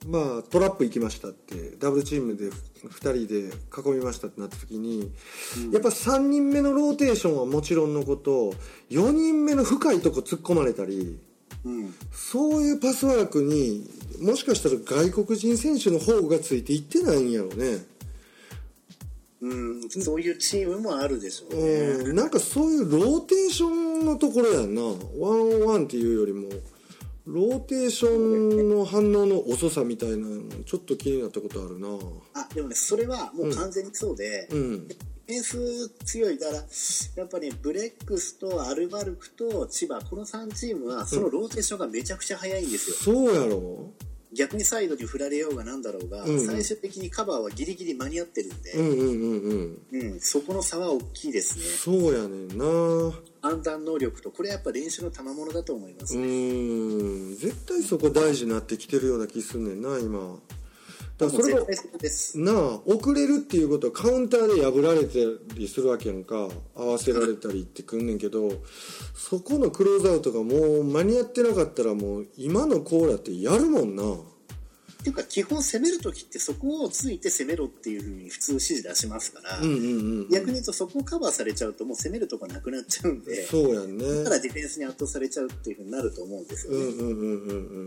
まあトラップ行きましたってダブルチームでふたりで囲みましたってなった時に、うん、やっぱさんにんめのローテーションはもちろんのことよにんめの深いとこ突っ込まれたり、うん、そういうパスワークにもしかしたら外国人選手の方がついていってないんやろうね。 うん、そういうチームもあるでしょうね、 うん、なんかそういうローテーションのところやんな。ワンオンワンっていうよりもローテーションの反応の遅さみたいなのちょっと気になったことあるな。 あ、でもねそれはもう完全にそうで、うんうん、ディフェンス強いだからやっぱり、ね、ブレックスとアルバルクと千葉このさんチームはそのローテーションがめちゃくちゃ早いんですよ、 うん、そうやろ。 逆にサイドに振られようがなんだろうが、うん、最終的にカバーはギリギリ間に合ってるんで、うんうんうんうんうん、そこの差は大きいですね。 そうやねんな。 判断能力とこれやっぱ練習の賜物だと思いますね。うーん、絶対そこ大事になってきてるような気すんねんな今。だからそれがなあ遅れるっていうことはカウンターで破られたりするわけやんか。合わせられたりってくんねんけど、そこのクローズアウトがもう間に合ってなかったらもう今のコーラってやるもんな。 っていうか基本攻めるときってそこをついて攻めろっていうふうに普通指示出しますから、うんうんうんうん、逆に言うとそこをカバーされちゃうともう攻めるとこなくなっちゃうんで、 そうやんね。 だからディフェンスに圧倒されちゃうっていうふうになると思うんですよね、うんうんうんうん、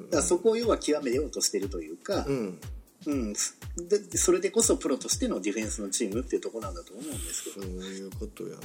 だからそこを要は極めようとしてるというか、うんうん、でそれでこそプロとしてのディフェンスのチームっていうところなんだと思うんですけど。 そういうことや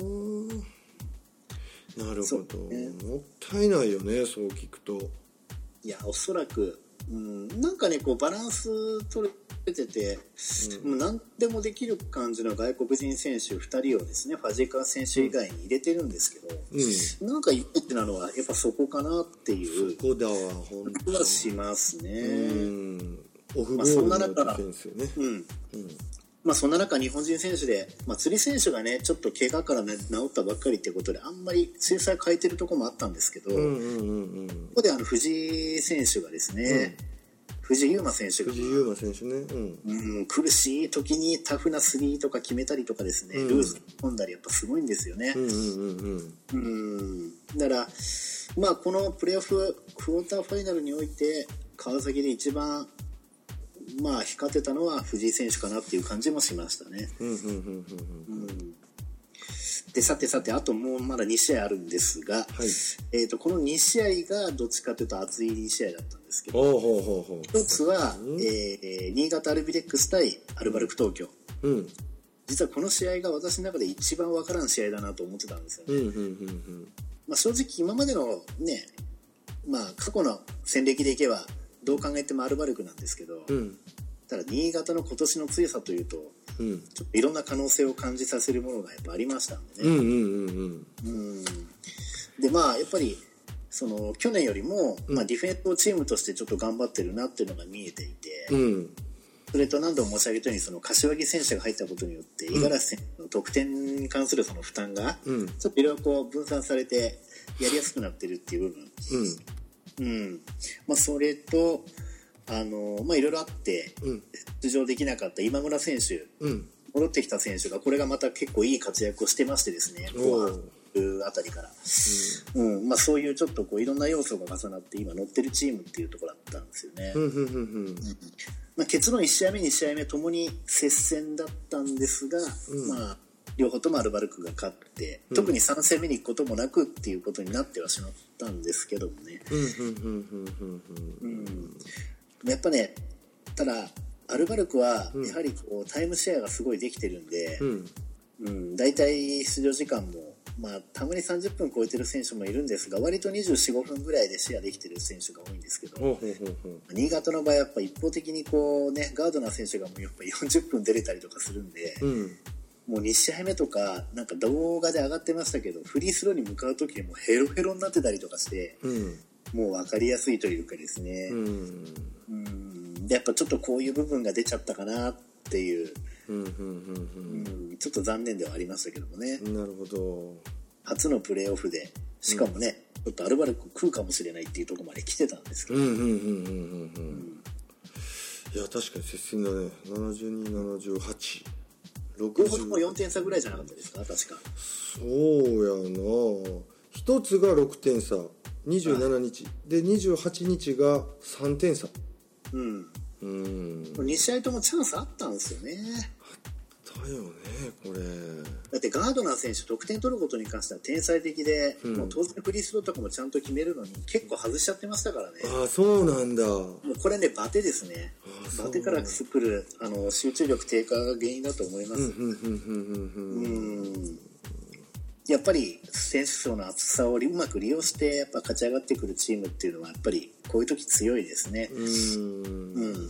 な。なるほど、ね、もったいないよねそう聞くと。 いやおそらく、うん、なんかねこうバランス取れてて、うん、もう何でもできる感じの外国人選手ふたりをですねファジーカー選手以外に入れてるんですけど、うん、なんか言ってなのはやっぱそこかなっていうそこだわ本当はしますね。うんオフボールのディフェンスよね。 うんうんまあ、そんな中日本人選手で、まあ、釣り選手がねちょっと怪我から、ね、治ったばっかりっていうことであんまり制裁変えてるところもあったんですけど、うんうんうんうん、ここであの藤井選手がですね、うん、藤井優真選手が、 藤井優真選手ね、 うんうん、苦しい時にタフなスリーとか決めたりとかですね、うん、ルーズ込んだりやっぱすごいんですよね。うんうんうんうん、だからまあこのプレーオフクォーターファイナルにおいて川崎で一番まあ光ってたのは藤井選手かなっていう感じもしましたね。でさてさてあともうまだに試合あるんですが、はいえー、とこのに試合がどっちかというと熱いに試合だったんですけど、一つは、うんえー、新潟アルビレックス対アルバルク東京、うん、実はこの試合が私の中で一番分からん試合だなと思ってたんですよね。まあ、正直今までのね、まあ、過去の戦歴でいけばどう考えてもアルバルクなんですけど、うん、ただ新潟の今年の強さというと、うん、ちょっといろんな可能性を感じさせるものがやっぱありましたんでね。うんうんうんうん、でまあやっぱりその去年よりも、まあ、ディフェンスをチームとしてちょっと頑張ってるなっていうのが見えていて、うん、それと何度も申し上げたようにその柏木選手が入ったことによって五十嵐選手の得点に関するその負担がちょっといろいろこう分散されてやりやすくなってるっていう部分、うんうんまあ、それとあのまあいろいろあって出場できなかった今村選手、うん、戻ってきた選手がこれがまた結構いい活躍をしてましてですね後半あたりから、うんうんまあ、そういうちょっとこういろんな要素が重なって今乗ってるチームっていうところだったんですよね。うんうんうんうんまあ、結論いち試合目に試合目ともに接戦だったんですが、うんまあ両方ともアルバルクが勝って、うん、特にさん戦目に行くこともなくっていうことになってはしまったんですけどもね。やっぱね、ただアルバルクはやはりこうタイムシェアがすごいできてるんで、うんうん、だいたい出場時間も、まあ、たまにさんじゅっぷん超えてる選手もいるんですが割とにじゅうよん、ごふんぐらいでシェアできてる選手が多いんですけど、うん、新潟の場合はやっぱ一方的にこう、ね、ガードな選手がもうやっぱよんじゅっぷん出れたりとかするんで、うんもうに試合目とかなんか動画で上がってましたけどフリースローに向かう時にもうヘロヘロになってたりとかして、うん、もう分かりやすいというかですね、うんうん、でやっぱちょっとこういう部分が出ちゃったかなっていう、うんうんうんうん、ちょっと残念ではありましたけどもね。 なるほど。 初のプレーオフでしかもね、うん、ちょっとアルバルク食うかもしれないっていうところまで来てたんですけど、うんうんうんうんうん、 いや確かに接戦だね。ななじゅうに、ななじゅうはち両方ともよんてん差ぐらいじゃなかったですか確か。 そうやな。一つがろくてん差にじゅうしちにちでにじゅうはちにちがさんてん差うん、 うん、 に試合ともチャンスあったんですよね。 あったよねこれ。 だってガードナー選手得点取ることに関しては天才的で、うん、もう当然フリースローとかもちゃんと決めるのに結構外しちゃってましたからね。 ああそうなんだ。もうこれねバテですね。バテから作るあの集中力低下が原因だと思います。やっぱり選手層の厚さをうまく利用してやっぱ勝ち上がってくるチームっていうのはやっぱりこういう時強いですね。うん、うん、なる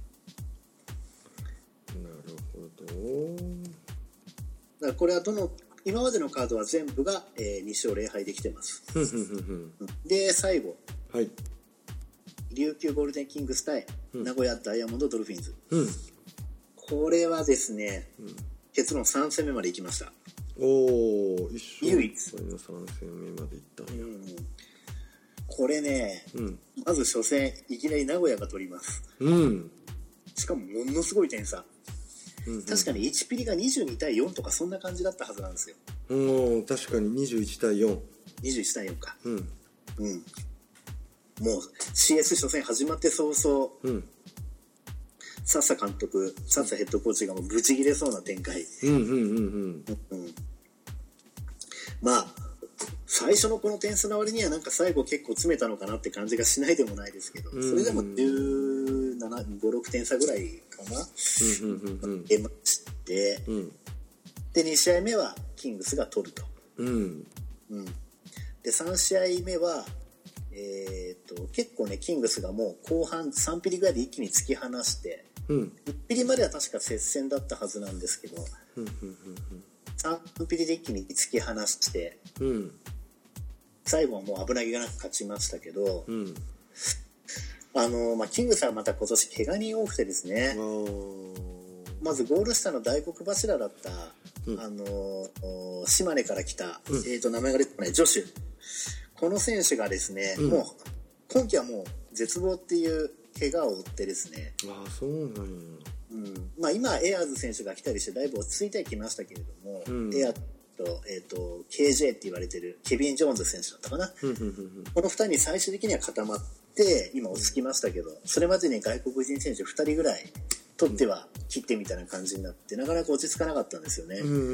ほど。 だからこれはどの今までのカードは全部が、えー、に勝れい敗できてます。で最後、 はい、 琉球ゴールデンキングス対、うん、名古屋ダイヤモンドドルフィンズ、 うん、 これはですね、うん、結論さん戦目まで行きました。 おお、 唯一さん戦目まで行ったんや、うん、 これね、うん、まず初戦いきなり名古屋が取ります、 うん、 しかもものすごい点差、うんうん、確かにいちピリがにじゅうに対よんとかそんな感じだったはずなんですよ。 うん、確かににじゅういち対よん、 にじゅういち対よんか、 うんうん、もう シーエス 初戦始まって早々、うん、サッサ監督、サッサヘッドコーチがもうブチギレそうな展開、 うんうんうんうんうん、まあ最初のこの点数の割にはなんか最後結構詰めたのかなって感じがしないでもないですけど、うん、それでもじゅうなな、ご、ろくてん差ぐらいかな、 うんうんうん、 出まして、うん、でに試合目はキングスが取ると、 うんうん、でさん試合目はえー、と結構ねキングスがもう後半さんピリぐらいで一気に突き放して、 うん、 いちピリまでは確か接戦だったはずなんですけど、 うんうんうんうん、 さんピリで一気に突き放して、 うん、 最後はもう危なげがなく勝ちましたけど、 うん、 あのまあ、キングスはまた今年怪我人多くてですね、まずゴール下の大黒柱だった、うん、あの島根から来た、うん、えー、と名前が出てこないジョシュ、この選手がですね、うん、もう今季はもう絶望っていう怪我を負ってですね、 ああそうなんや、 うんまあ、今エアーズ選手が来たりしてだいぶ落ち着いてきましたけれども、うん、エアーズと、えー、と ケージェー って言われてるケビン・ジョーンズ選手だったかな、 うんうんうん、 このふたりに最終的には固まって今落ち着きましたけど、それまでに外国人選手ふたりぐらい取っては切ってみたいな感じになってなかなか落ち着かなかったんですよね、 うんうんうん、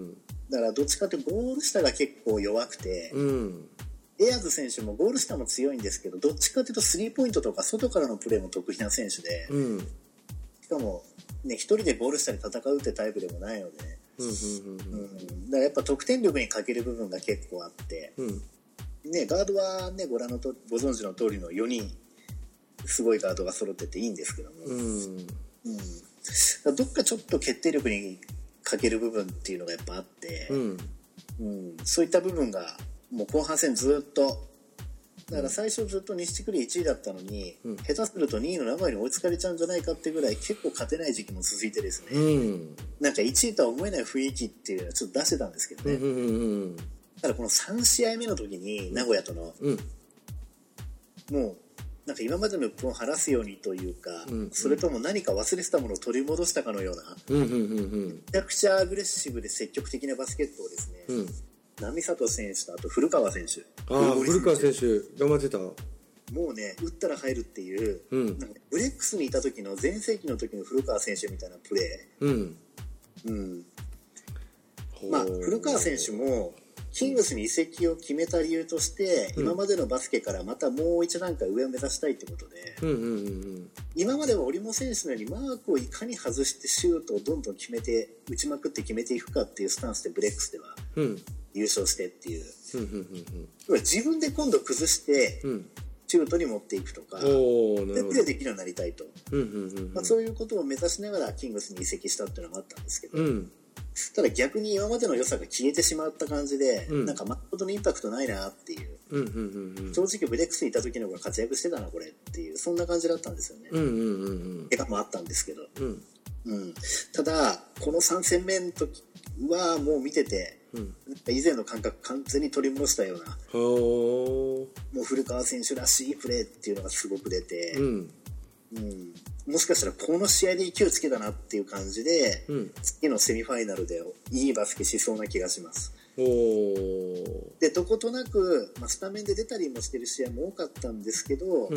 だからどっちかというとゴール下が結構弱くて、 うん、 エアーズ選手もゴール下も強いんですけどどっちかというとスリーポイントとか外からのプレーも得意な選手で、 うん、 しかもね一人でゴール下に戦うってタイプでもないので、ね、 うんうんうんうん、 だからやっぱ得点力に欠ける部分が結構あって、 うんね、ガードはねご覧のとご存知の通りのよにんすごいガードが揃ってていいんですけども、 うんうん、どっかちょっと決定力に欠ける部分っていうのがやっぱあって、 うんうん、そういった部分がもう後半戦ずっとだから最初ずっと西地区でいちいだったのに、うん、下手するとにいの名古屋に追いつかれちゃうんじゃないかってぐらい結構勝てない時期も続いてですね、 うん、 なんかいちいとは思えない雰囲気っていうのはちょっと出してたんですけどね、 うんうんうん、 ただこのさん試合目の時に名古屋との、 うん、 もうなんか今までの鬱憤を晴らすようにというか、 うんうん、 それとも何か忘れてたものを取り戻したかのような、 うんうんうんうん、 めちゃくちゃアグレッシブで積極的なバスケットをですね、 うん、 並里選手とあと古川選手、 ああ古川選手頑張ってた、 もうね打ったら入るっていう、 うん、 なんかブレックスにいた時の全盛期の時の古川選手みたいなプレー、うんうん、まあ古川選手もキングスに移籍を決めた理由として、うん、今までのバスケからまたもう一段階上を目指したいってことで、 うんうんうんうん、今までは織茂選手のようにマークをいかに外してシュートをどんどん決めて打ちまくって決めていくかっていうスタンスでブレックスでは優勝してっていう、 うんうんうんうん、 自分で今度崩してシュートに持っていくとか、でプレーできるようになりたいと、 うんうんうんうん、 まあ、そういうことを目指しながらキングスに移籍したっていうのがあったんですけど、 うん、 ただ逆に今までの良さが消えてしまった感じで、うん、なんか誠のインパクトないなっていう、 うんうんうんうん、 正直ブレックスにいた時の方が活躍してたなこれっていうそんな感じだったんですよね、 うんうんうんうん、 怪我もあったんですけど、 うんうん、ただこのさん戦目の時はもう見てて、うん、以前の感覚完全に取り戻したような、もう古川選手らしいプレーっていうのがすごく出て、 うんうん、もしかしたらこの試合で勢いつけたなっていう感じで、 うん、 次のセミファイナルでいいバスケしそうな気がします。 おでどことなく、まあ、スタメンで出たりもしてる試合も多かったんですけど、 うん、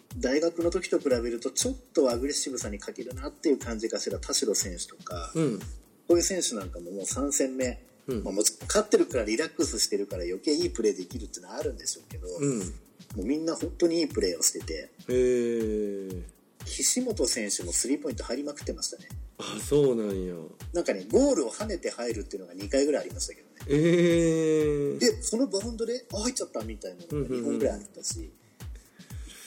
大学の時と比べるとちょっとアグレッシブさに欠けるなっていう感じがする田代選手とか、うん、こういう選手なんかももうさん戦目、うんまあ、もちろん勝ってるからリラックスしてるから余計いいプレーできるっていうのはあるんでしょうけど、うん、もうみんな本当にいいプレーをしてて、へー、岸本選手もスリーポイント入りまくってましたね。 あ、そうなんや。 なんかね、ゴールを跳ねて入るっていうのがにかいぐらいありましたけどね。えー、でそのバウンドであ入っちゃったみたいなのがにほんぐらいあったし、うんうんうん、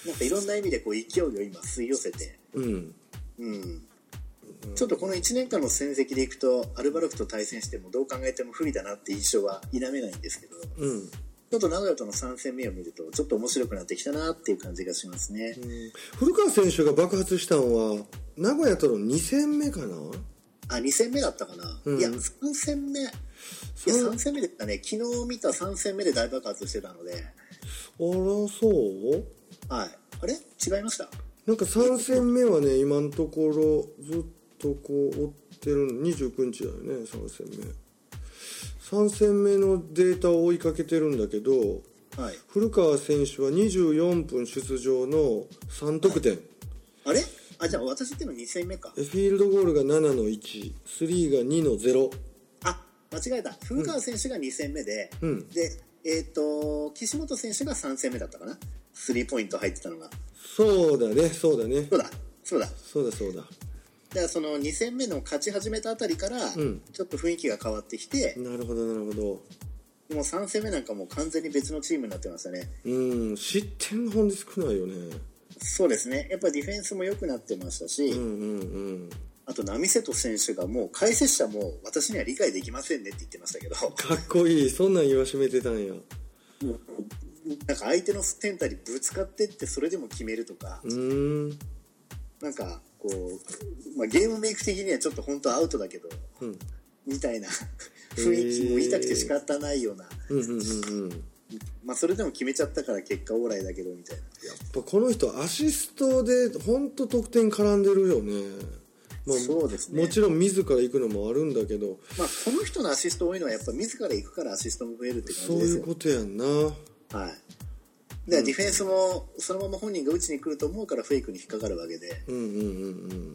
なんかいろんな意味でこう勢いを今吸い寄せて、うんうん、ちょっとこのいちねんかんの戦績でいくとアルバルクと対戦してもどう考えても不利だなって印象は否めないんですけど、うん、ちょっと名古屋とのさん戦目を見るとちょっと面白くなってきたなっていう感じがしますね。うん、 古川選手が爆発したのは名古屋とのに戦目かな。 あ、に戦目だったかな、うん、いやさん戦目、いやさん戦目でしたね。昨日見たさん戦目で大爆発してたので。あら、 そうはい。あれ違いました？ なんかさん戦目はね、今のところずっとこう追ってるのにじゅうくにちだよね。さん戦目さん戦目のデータを追いかけてるんだけど、はい、古川選手はにじゅうよんぷん出場のさん得点、はい、あれあ、じゃあ私ってのに戦目か。 フィールドゴールがななのいち、スリーがにのゼロ。 あ、間違えた。古川選手がに戦目で、うん、で、えっと、岸本選手がさん戦目だったかな。スリーポイント入ってたのが。 そうだね、そうだね。 そうだ、そうだ。 そうだ、そうだ。だからそのに戦目の勝ち始めたあたりから、ちょっと雰囲気が変わってきて、 うん、なるほど、なるほど。 もうさん戦目なんかもう完全に別のチームになってましたね。 うん、失点がほんと少ないよね。 そうですね。やっぱりディフェンスも良くなってましたし、うんうんうん、あと波瀬戸選手がもう解説者も私には理解できませんねって言ってましたけど。 かっこいい。そんなん言わしめてたんや。 なんか相手のテンタにぶつかってってそれでも決めるとか、うーん、なんかこう、まあ、ゲームメイク的にはちょっと本当アウトだけど、うん、みたいな雰囲気も言いたくて仕方ないような、えーうんうんうんうん、まあそれでも決めちゃったから結果オーライだけどみたいな。 やっぱこの人アシストで本当得点絡んでるよね。まあ、そうですね。もちろん自ら行くのもあるんだけど、 まあ、この人のアシスト多いのはやっぱ自ら行くからアシストも増えるって感じですよ。 そういうことやんな。 はい。でディフェンスもそのまま本人が打ちに来ると思うからフェイクに引っかかるわけで、うんうんうんうん、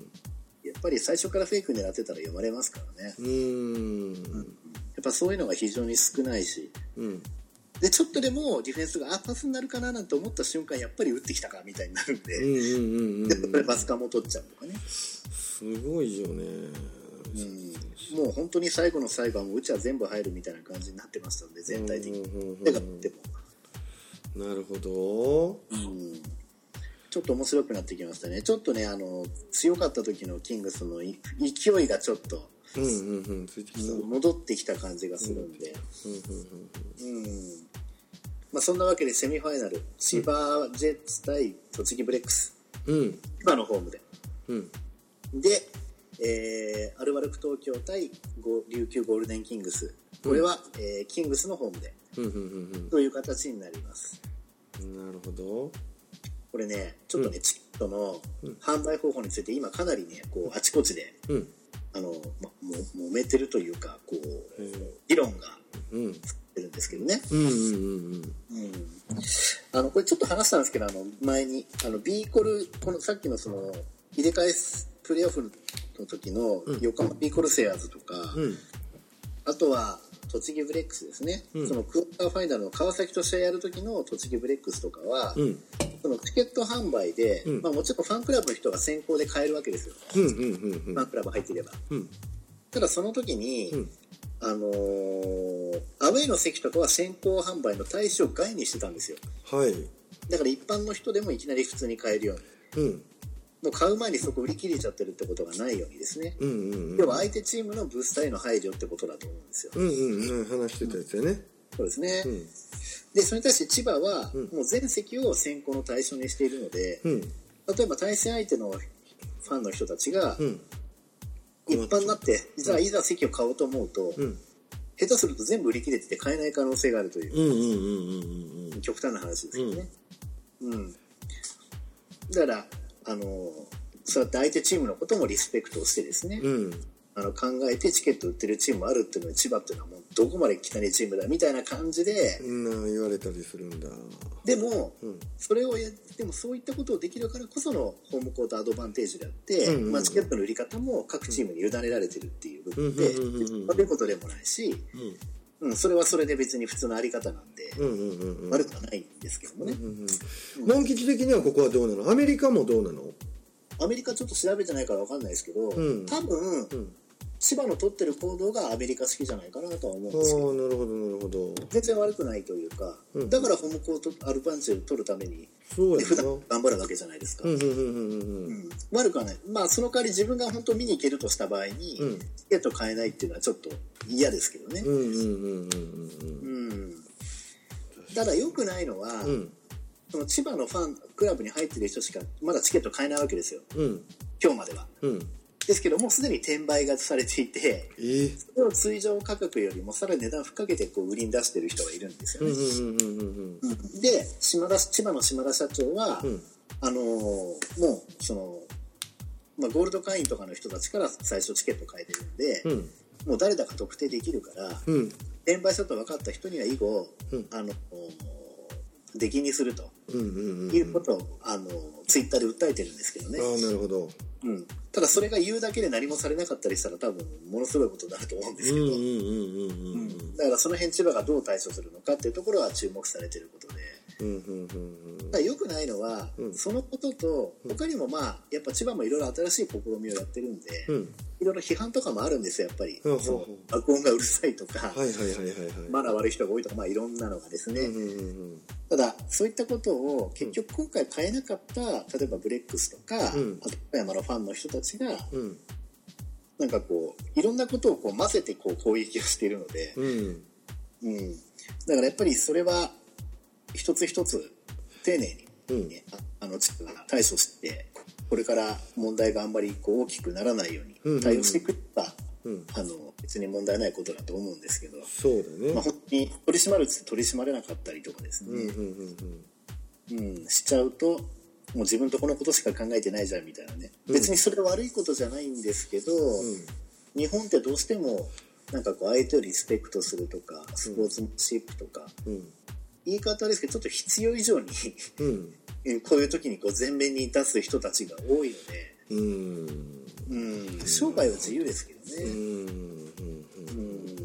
やっぱり最初からフェイク狙ってたら読まれますからね。うーん、やっぱそういうのが非常に少ないし、うん、でちょっとでもディフェンスがあパスになるかななんて思った瞬間やっぱり打ってきたかみたいになるんで、うんうんうんうん、でこれバスカも取っちゃうとかね。 すごいよね。 うん、もう本当に最後の最後はもううちは全部入るみたいな感じになってましたので全体的に。うんうんうんうん、でもなるほど、 うん、ちょっと面白くなってきましたね。ちょっとねあの強かった時のキングスの勢いがちょっと、うんうんうん、ついてきた、戻ってきた感じがするんで、うんうんうんうん、まあ、そんなわけでセミファイナル千葉ジェッツ対栃木ブレックス、うん、千葉のホームで、うん、で、えー、アルバルク東京対琉球ゴールデンキングス、これは、うん、えー、キングスのホームで、うんうんうんうん、という形になります。 なるほど。 これねちょっとね、うん、チケットの販売方法について今かなりねこうあちこちで、うん、あの、ま、も揉めてるというかこう議論がつってるんですけどね。うんうんうんうん、あのこれちょっと話したんですけどあの前にあの B コルこのさっきのその入れ替えプレーオフの時の横浜 B コルセアーズとか、うん、あとは栃木ブレックスですね、うん、そのクォーターファイナルの川崎と試合やる時の栃木ブレックスとかは、うん、そのチケット販売で、うん、まあ、もちろんファンクラブの人が先行で買えるわけですよ、うんうんうんうん、ファンクラブ入っていれば、うん、ただその時に、うん、あのー、アウェイの席とかは先行販売の対象外にしてたんですよ、はい、だから一般の人でもいきなり普通に買えるように、うん、もう買う前にそこ売り切れちゃってるってことがないようにですね、うんうんうん、要は相手チームのブースターへの配慮ってことだと思うんですよ。うんうんうん、話してたやつよね、うん、そうですね、うん、でそれに対して千葉はもう全席を先行の対象にしているので、うん、例えば対戦相手のファンの人たちが一般になって、うん、じゃあいざ席を買おうと思うと、うん、下手すると全部売り切れてて買えない可能性があるという極端な話ですけどね、うんうん、だからあのそうやって相手チームのこともリスペクトをしてですね、うん、 あの考えてチケット売ってるチームもあるっていうのに、千葉っていうのはもうどこまで汚いチームだみたいな感じで、 うん、言われたりするんだ。 でも、うん、それをやでもそういったことをできるからこそのホームコートアドバンテージであって、うんうんうん、まあ、チケットの売り方も各チームに委ねられてるっていう部分で、悪いことでもないし、うんうん、それはそれで別に普通のあり方なんで、うんうんうんうん、悪くはないんですけどもね。 モン吉的にはここはどうなの？アメリカもどうなの？ アメリカちょっと調べてないから分かんないですけど、うん、多分、うん千葉の取ってる行動がアメリカ式じゃないかなとは思うんですけど、 なるほどなるほど、 全然悪くないというか、うん、だからホームコートアドバンテージを取るためにそうや普段頑張るわけじゃないですか。悪くはない。まあその代わり自分が本当見に行けるとした場合に、うん、チケット買えないっていうのはちょっと嫌ですけどね。ただ良くないのは、うん、その千葉のファンクラブに入ってる人しかまだチケット買えないわけですよ、うん、今日までは。うんですけどもうすでに転売がされていて、えー、それを通常価格よりもさらに値段をふっかけてこう売りに出してる人がいるんですよね。で島田千葉の島田社長は、うん、あのー、もうその、まあ、ゴールド会員とかの人たちから最初チケット買えてるんで、うん、もう誰だか特定できるから、うん、転売したと分かった人には以後、うん、あの出禁にすると、うんうんうんうん、いうことをあのツイッターで訴えてるんですけどね。 あ、なるほど。 うん、ただそれが言うだけで何もされなかったりしたら多分ものすごいことになると思うんですけど、だからその辺千葉がどう対処するのかっていうところは注目されてることで、うんうんうんうん、だから良くないのは、うん、そのことと他にもまあやっぱ千葉もいろいろ新しい試みをやってるんで、いろいろ批判とかもあるんですよやっぱり、うん、その爆音がうるさいとかマナー悪い人が多いとか、まあ、いろんなのがですね、うんうんうん、ただそういったことを結局今回変えなかった例えばブレックスとか、うん、あと岡山のファンの人たちが、うん、なんかこういろんなことをこう混ぜてこう攻撃をしているので、うんうん、だからやっぱりそれは一つ一つ丁寧に、ね、うん、あの対処してこれから問題があんまりこう大きくならないように対応していくってのは、うんうんうん、あの別に問題ないことだと思うんですけど、 そうだね、 まあ、本当に取り締まるって取り締まれなかったりとかですね、うんうんうんうん、しちゃうともう自分とこのことしか考えてないじゃんみたいなね、うん、別にそれは悪いことじゃないんですけど、うん、日本ってどうしてもなんかこう相手をリスペクトするとかスポーツマンシップとか、うん、言い方ですけどちょっと必要以上に、うん、こういう時にこう前面に出す人たちが多いので、うんうん、商売は自由ですけどね、うんうん、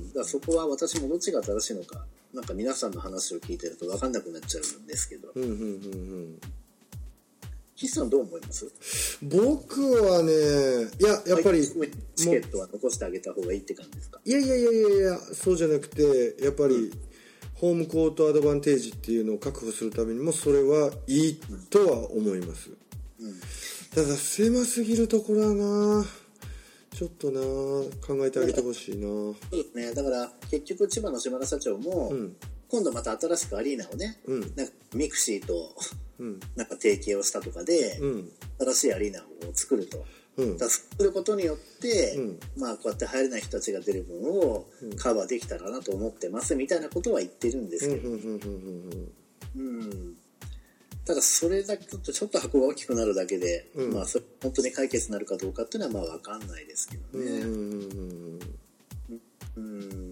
だからそこは私もどっちが正しいのかなんか皆さんの話を聞いてると分かんなくなっちゃうんですけど、うんうんうんうん、岸さんどう思います？ 僕はね、いややっぱりチケットは残してあげた方がいいって感じですか？ いやいやいやいやいや、そうじゃなくてやっぱり、うん、ホームコートアドバンテージっていうのを確保するためにもそれはいいとは思います、うんうん、ただ狭すぎるところはなちょっとな考えてあげてほしいな。 そうですね、だから結局千葉の島田社長も、うん、今度また新しくアリーナをね、うん、なんかミクシーと、うん、なんか提携をしたとかで、うん、新しいアリーナを作ると、うん、だ作ることによって、うん、まあこうやって入れない人たちが出る分をカバーできたらなと思ってますみたいなことは言ってるんですけど、ただそれだけちょっとちょっと箱が大きくなるだけで、うん、まあそれ本当に解決になるかどうかっていうのはまあ分かんないですけどね。うん、 うん、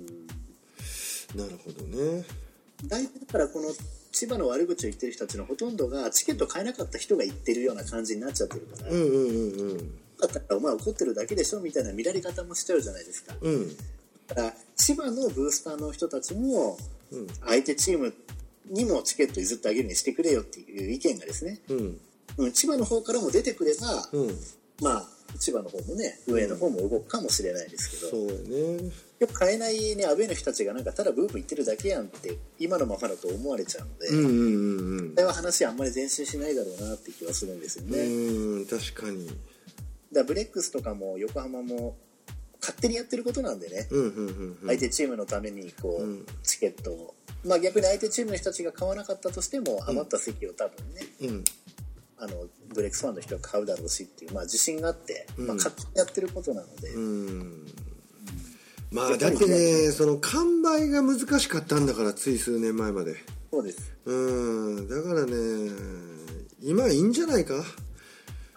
なるほどね。 大体だからこの千葉の悪口を言ってる人たちのほとんどがチケット買えなかった人が言ってるような感じになっちゃってるから、うんうんうんうん、だったらお前怒ってるだけでしょみたいな見られ方もしちゃうじゃないですか、うん、だから千葉のブースターの人たちも相手チームにもチケット譲ってあげるようにしてくれよっていう意見がですね、うんうん、千葉の方からも出てくれば、うん、まあ千葉の方もね運営の方も動くかもしれないですけど、うん、そうね、よく買えないねアウェーの人たちがなんかただブーブー言ってるだけやんって今のままだと思われちゃうので、うんうんうんうん、それは話あんまり前進しないだろうなって気はするんですよね。 うん、確かに。 だからブレックスとかも横浜も勝手にやってることなんでね、うんうんうんうん、相手チームのためにこう、うん、チケットをまあ逆に相手チームの人たちが買わなかったとしても余った席を多分ね、うん、あのブレックスファンの人が買うだろうしっていう、まあ、自信があって、うん、まあ、勝手にやってることなので、うんうん、 まあだってねその完売が難しかったんだからつい数年前まで。 そうです。 うん、だからね今いいんじゃないか。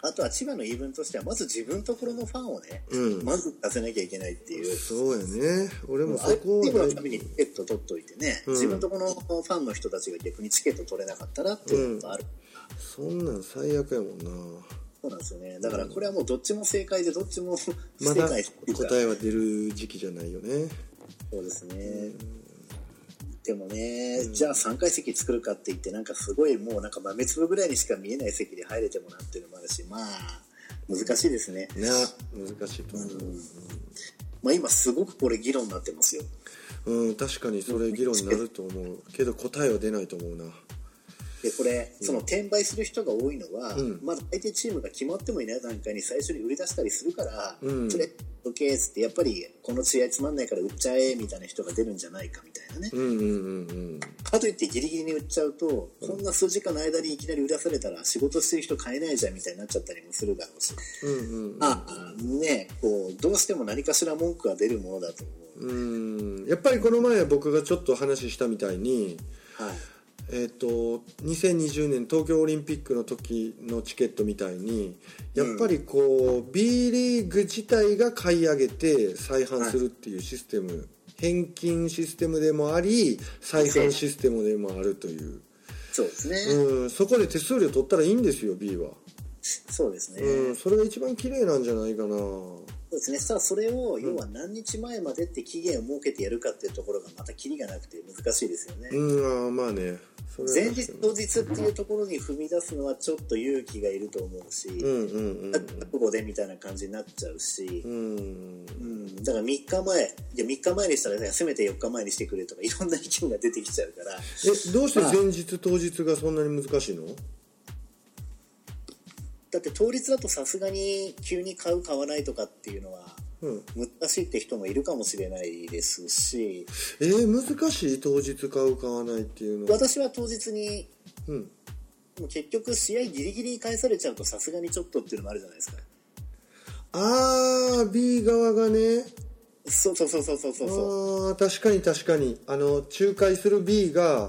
あとは千葉の言い分としてはまず自分のところのファンをね、うん、まず出せなきゃいけないっていう。 そうやね。俺もそこを、ね、相手のためにチケット取っといてね、うん、自分のところのファンの人たちが逆にチケット取れなかったらっていうのがある、 うん、そんなん最悪やもんな。 そうなんですよね。だからこれはもうどっちも正解でどっちも不正解、まだ答えは出る時期じゃないよね。 そうですね、うんでもね、うん、じゃあさんかい席作るかって言ってなんかすごいもうなんか豆粒ぐらいにしか見えない席で入れてもなっていうのもあるし、まあ難しいですね。 ね、難しいと思う、うん、 まあ今すごくこれ議論になってますよ。 うん、確かにそれ議論になると思うけど答えは出ないと思うな。 でこれその転売する人が多いのは、うん、まだ相手チームが決まってもいない段階に最初に売り出したりするから、うん、それオッケーっつってやっぱりこの試合つまんないから売っちゃえみたいな人が出るんじゃないかみたいなね、うんうんうんうん、かといってギリギリに売っちゃうと、うん、こんな数時間の間にいきなり売らされたら仕事してる人買えないじゃんみたいになっちゃったりもするだろうし、うんうんうん、あねこうどうしても何かしら文句が出るものだと思う。 うんやっぱりこの前僕がちょっと話したみたいに、はいえー、とにせんにじゅうねん東京オリンピックの時のチケットみたいにやっぱりこう、うん、B リーグ自体が買い上げて再販するっていうシステム、はい、返金システムでもあり再販システムでもあるという、 そうですね、 うん、そこで手数料取ったらいいんですよ B は。 そうですね、 うん、それが一番綺麗なんじゃないかな。 そうですね。さあそれを要は何日前までって期限を設けてやるかっていうところがまたキリがなくて難しいですよね。 うん、まあね。 前日当日っていうところに踏み出すのはちょっと勇気がいると思うし、うんうんうん、覚悟でみたいな感じになっちゃうし、うんうん、だからみっかまえ、いやみっかまえにしたら、ね、せめてよっかまえにしてくれとかいろんな意見が出てきちゃうから。 え、どうして前日当日がそんなに難しいの？ だって当日だとさすがに急に買う買わないとかっていうのは難しいって人もいるかもしれないですし、 えー、難しい当日買う買わないっていうのは。 私は当日に、うん、もう結局試合ギリギリに返されちゃうとさすがにちょっとっていうのもあるじゃないですか。 あー B 側がね、 そうそうそうそうそうそうあ確かに確かにあの仲介する B が、はい、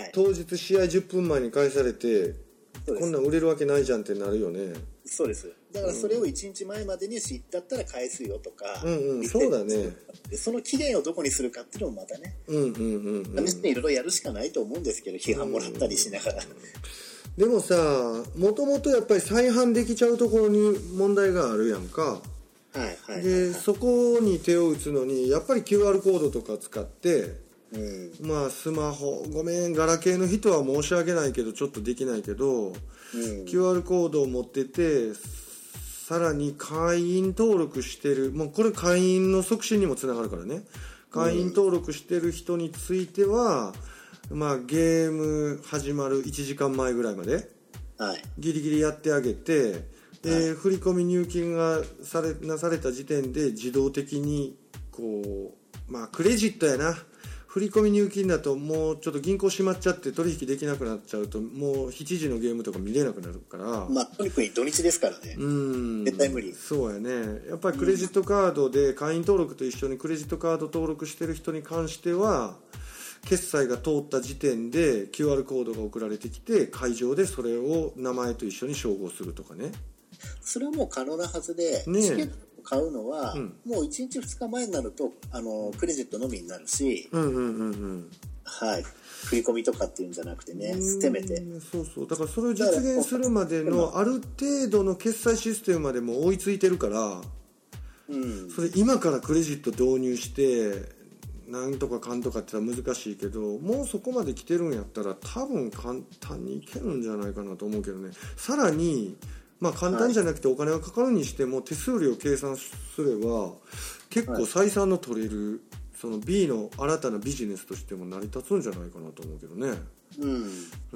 当日試合じゅっぷんまえに返されてこんなん売れるわけないじゃんってなるよね。 そうです。だからそれをいちにちまえまでに知ったったら返すよとか、 うんうん、そうだね。 その期限をどこにするかっていうのもまたね、うんうんうんうん、試していろいろやるしかないと思うんですけど、批判もらったりしながら、うんうん、 でもさ、もともとやっぱり再販できちゃうところに問題があるやんか。はいはいはいはい、でそこに手を打つのにやっぱり キューアール コードとか使ってうん、まあスマホごめんガラケーの人は申し訳ないけどちょっとできないけど、うん、キューアール コードを持っててさらに会員登録してるもうこれ会員の促進にもつながるからね、会員登録してる人については、まあ、ゲーム始まるいちじかんまえぐらいまで、はい、ギリギリやってあげてで、はい、振り込み入金がされなされた時点で自動的にこうまあクレジットやな、振り込み入金だともうちょっと銀行閉まっちゃって取引できなくなっちゃうともうしちじのゲームとか見れなくなるから、 まあとにかく土日ですからね、うん絶対無理。 そうやね、やっぱりクレジットカードで会員登録と一緒にクレジットカード登録してる人に関しては決済が通った時点で キューアール コードが送られてきて会場でそれを名前と一緒に照合するとかね、 それはもう可能なはずで、ね、チケット買うのは、うん、もういちにちふつかまえになるとあのクレジットのみになるし、うんうんうんうん、はい、振り込みとかっていうんじゃなくてね、せめてそうそう、だからそれを実現するまでのある程度の決済システムまでも追いついてるから、うん、それ今からクレジット導入してなんとかかんとかってのは難しいけど、もうそこまで来てるんやったら多分簡単にいけるんじゃないかなと思うけどね。さらにまあ簡単じゃなくてお金がかかるにしても手数料計算すれば結構採算の取れるその B の新たなビジネスとしても成り立つんじゃないかなと思うけどね。うん、うん、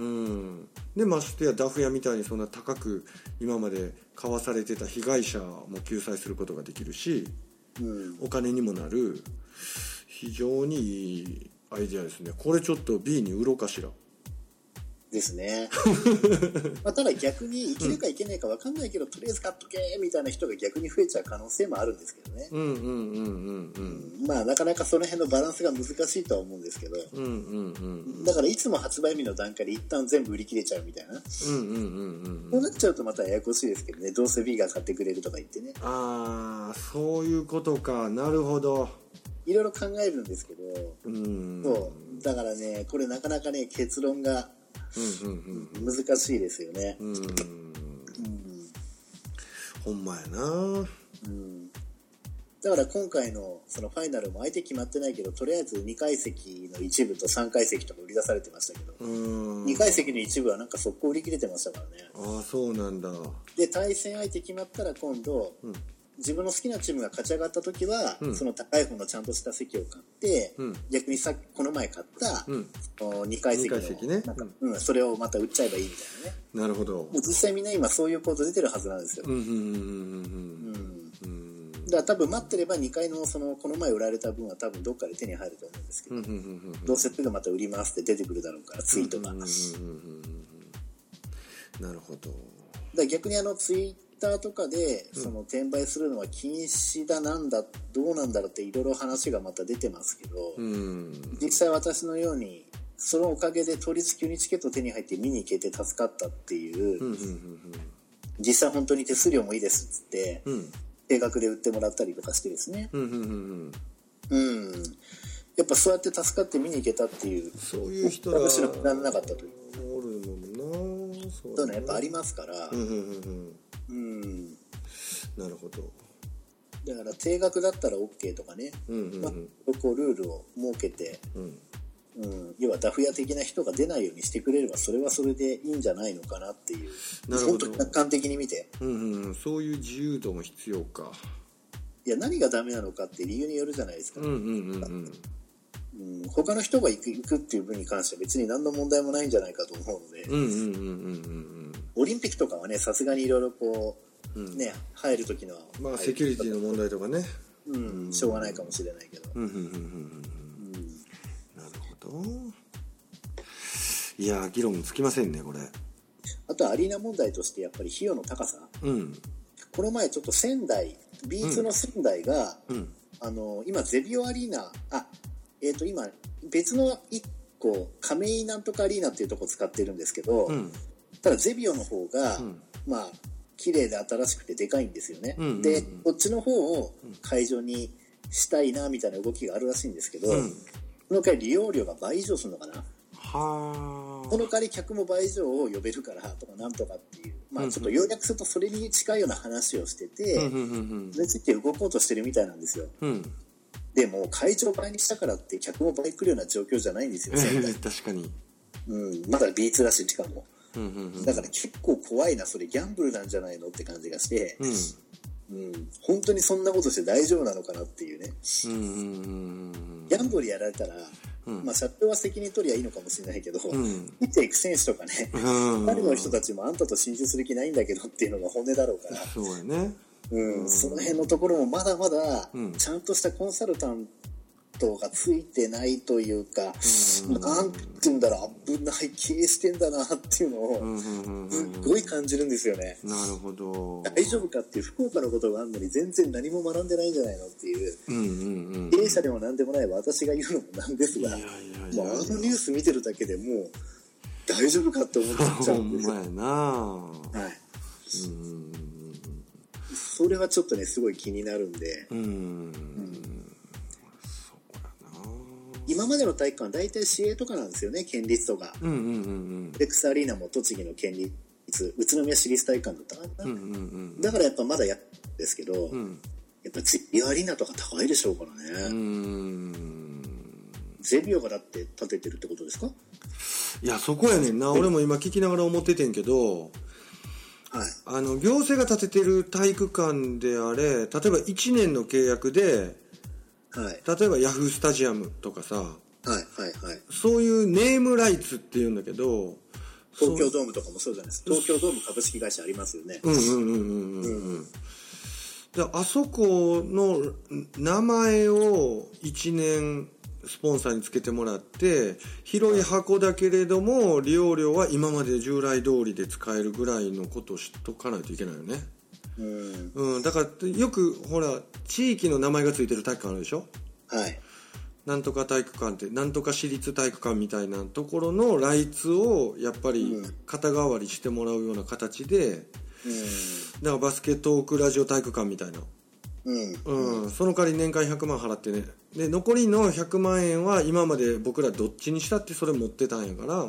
でましてやダフ屋みたいにそんな高く今まで買わされてた被害者も救済することができるし、うん、お金にもなる非常にいいアイデアですね。これちょっと B に売ろうかしら。 ですね。まあ、ただ逆にいけるかいけないか分かんないけど、うん、とりあえず買っとけみたいな人が逆に増えちゃう可能性もあるんですけどね。 うんうんうんうんうん。 まあなかなかその辺のバランスが難しいとは思うんですけど。 うんうんうん。 だからいつも発売日の段階で一旦全部売り切れちゃうみたいな。 うんうんうんうん。 こうなっちゃうとまたややこしいですけどね。どうせ B が買ってくれるとか言ってね。 ああ、そういうことか。なるほど。 いろいろ考えるんですけど。うん。そう。だからね、これなかなかね、結論がうんうんうん、難しいですよね。うん、うん、 ほんまやな、 うん、だから今回のそのファイナルも相手決まってないけど、とりあえずにかい席の一部とさんかい席とか売り出されてましたけど、うん、にかい席の一部はなんか速攻売り切れてましたからね。 ああ、そうなんだ。 で対戦相手決まったら今度、うん、自分の好きなチームが勝ち上がった時は、うん、その高い方のちゃんとした席を買って、うん、逆にさこの前買った、うん、にかい席のにかい席ね、なんか、うんうん、それをまた売っちゃえばいいみたいなね。 なるほど。 もう実際みんな今そういうコード出てるはずなんですよ。うんうんうんうんうん。だから多分待ってればにかいのそのこの前売られた分は多分どっかで手に入ると思うんですけど、うんうんうんうん、どうせすぐまた売りますって出てくるだろうからツイートが。うんうんうんうん、なるほど。 だから逆にあのツイーツイッターとかでその転売するのは禁止だなんだどうなんだろうっていろいろ話がまた出てますけど、うん、実際私のようにそのおかげで当日急にチケット手に入って見に行けて助かったっていう、うんうんうんうん、実際本当に手数料もいいですっつって、うん、定額で売ってもらったりとかしてですね、うんうんうんうん、やっぱそうやって助かって見に行けたっていう、 そういう人が私のらなかったというおるもんな、 そういうのやっぱありますから、うんうんうんうん、なるほど。 だから定額だったら OK とかね、うんうんうん、まあ、こうルールを設けて、うんうん、要はダフ屋的な人が出ないようにしてくれればそれはそれでいいんじゃないのかなっていう。なるほど。本当に客観的に見て、 うんうん、そういう自由度も必要か。 いや何がダメなのかって理由によるじゃないですか、うんうんうんうんうん、他の人が行く、行くっていう分に関しては別に何の問題もないんじゃないかと思うので、うんうんうんうんうん、オリンピックとかはねさすがにいろいろこう、うん、ね入る時のまあセキュリティの問題とかね、 うん、しょうがないかもしれないけど、うんうんうんうんうん、 なるほど。いや議論つきませんねこれ。 あとアリーナ問題としてやっぱり費用の高さ、うん、この前ちょっと仙台 ビーツ の仙台が、うん、あの今ゼビオアリーナあえっ、ー、と今別のいっこ亀井なんとかアリーナっていうとこ使ってるんですけど、うん、ただゼビオの方が、うん、まあ綺麗で新しくてでかいんですよね、うんうんうん、でこっちの方を会場にしたいなみたいな動きがあるらしいんですけど、うん、その代わり利用料が倍以上するのかな。はその代わり客も倍以上を呼べるからとかなんとかっていう、まあちょっと要約するとそれに近いような話をしてて、うんうんうん、それについて動こうとしてるみたいなんですよ、うん、でも会場倍にしたからって客も倍来るような状況じゃないんですよ確かに、 うん、まだ ビーツ だししかも、うんうんうん、だから結構怖いなそれギャンブルなんじゃないのって感じがして、うんうん、本当にそんなことして大丈夫なのかなっていうね、うんうんうん、ギャンブルやられたらうん、まあ社長は責任取りゃいいのかもしれないけど、うん、見ていく選手とかね、うん、誰の人たちもあんたと心中する気ないんだけどっていうのが本音だろうから、 そうやね、 うん、その辺のところもまだまだちゃんとしたコンサルタントがついてないというか、うん、なんて言うんだろう、危ない経営してんだなっていうのをすっごい感じるんですよね。 なるほど。 大丈夫かっていう福岡のことがあるのに全然何も学んでないんじゃないのっていう、うんうんうん、経営者でも何でもない私が言うのもなんですが、いやいやいや、もうあのニュース見てるだけでもう大丈夫かって思っちゃうんですよ。ほんまやな、はい、うん、それはちょっとねすごい気になるんで、うん、うん、今までの体育館は大体市営とかなんですよね、県立とか、うんうんうんうん、レックスアリーナも栃木の県立、宇都宮市立体育館だったかな、うんうんうん、だからやっぱまだやるんですけど、うん、やっぱゼビオアリーナとか高いでしょうからね。うーん、ゼビオがだって建ててるってことですか？ いやそこやねんな、俺も今聞きながら思っててんけど、はい、あの行政が建ててる体育館であれ、例えばいちねんの契約ではい、例えばヤフースタジアムとかさ、はいはいはい、そういうネームライツっていうんだけど、 東京ドームとかもそうじゃないですか。東京ドーム株式会社ありますよね。うんうんうんうんうん、うん、 であそこの名前をいちねんスポンサーにつけてもらって広い箱だけれども利用料は今まで従来通りで使えるぐらいのことを知っとかないといけないよね。うん、うん、だからよくほら地域の名前がついてる体育館あるでしょ。はい。なんとか体育館ってなんとか私立体育館みたいなところのライツをやっぱり肩代わりしてもらうような形で、うん、だからバスケットオークラジオ体育館みたいな、うんうん、その代わり年間ひゃくまん払ってね、で残りのひゃくまんえんは今まで僕らどっちにしたってそれ持ってたんやから、うん、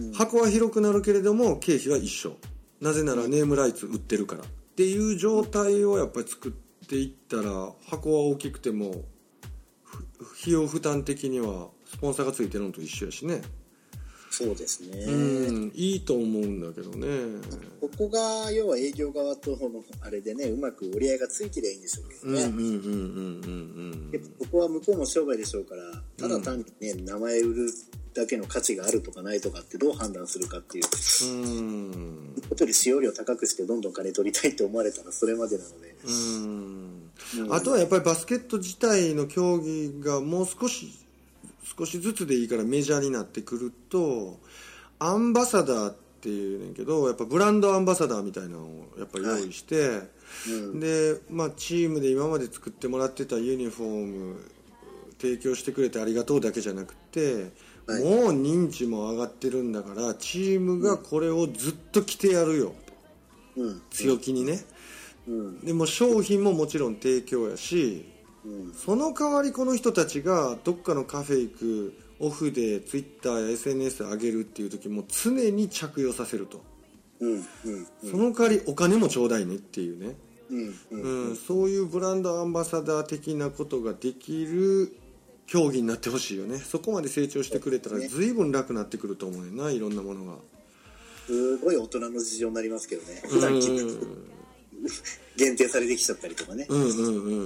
箱は広くなるけれども経費は一緒、なぜならネームライツ売ってるからっていう状態をやっぱり作っていったら箱は大きくても費用負担的にはスポンサーがついてるのと一緒やしね。 そうですね、 うん、いいと思うんだけどね。 ここが要は営業側とのあれでねうまく折り合いがついてりゃいいんでしょうけどね。ここは向こうも商売でしょうからただ単にね、うん、名前売るだけの価値があるとかないとかってどう判断するかっていううんことより使用量高くしてどんどん金取りたいと思われたらそれまでなので、うんうん、 あとはやっぱりバスケット自体の競技がもう少し少しずつでいいからメジャーになってくるとアンバサダーっていうねんけどやっぱブランドアンバサダーみたいなのをやっぱり用意して、はいうん、で、まあ、チームで今まで作ってもらってたユニフォーム提供してくれてありがとうだけじゃなくて、はい、もう認知も上がってるんだからチームがこれをずっと着てやるよと、うん、強気にね、うん、でも商品ももちろん提供やしうん、その代わりこの人たちがどっかのカフェ行くオフでツイッターや エスエヌエス 上げるっていう時も常に着用させると、うんうんうん、その代わりお金もちょうだいねっていうね、うんうんうん、そういうブランドアンバサダー的なことができる競技になってほしいよね。そこまで成長してくれたら随分楽になってくると思うよな、いろんなものが。 すごい大人の事情になりますけどね、普段聞く限定されてきちゃったりとかね。うんうんうんうんうん。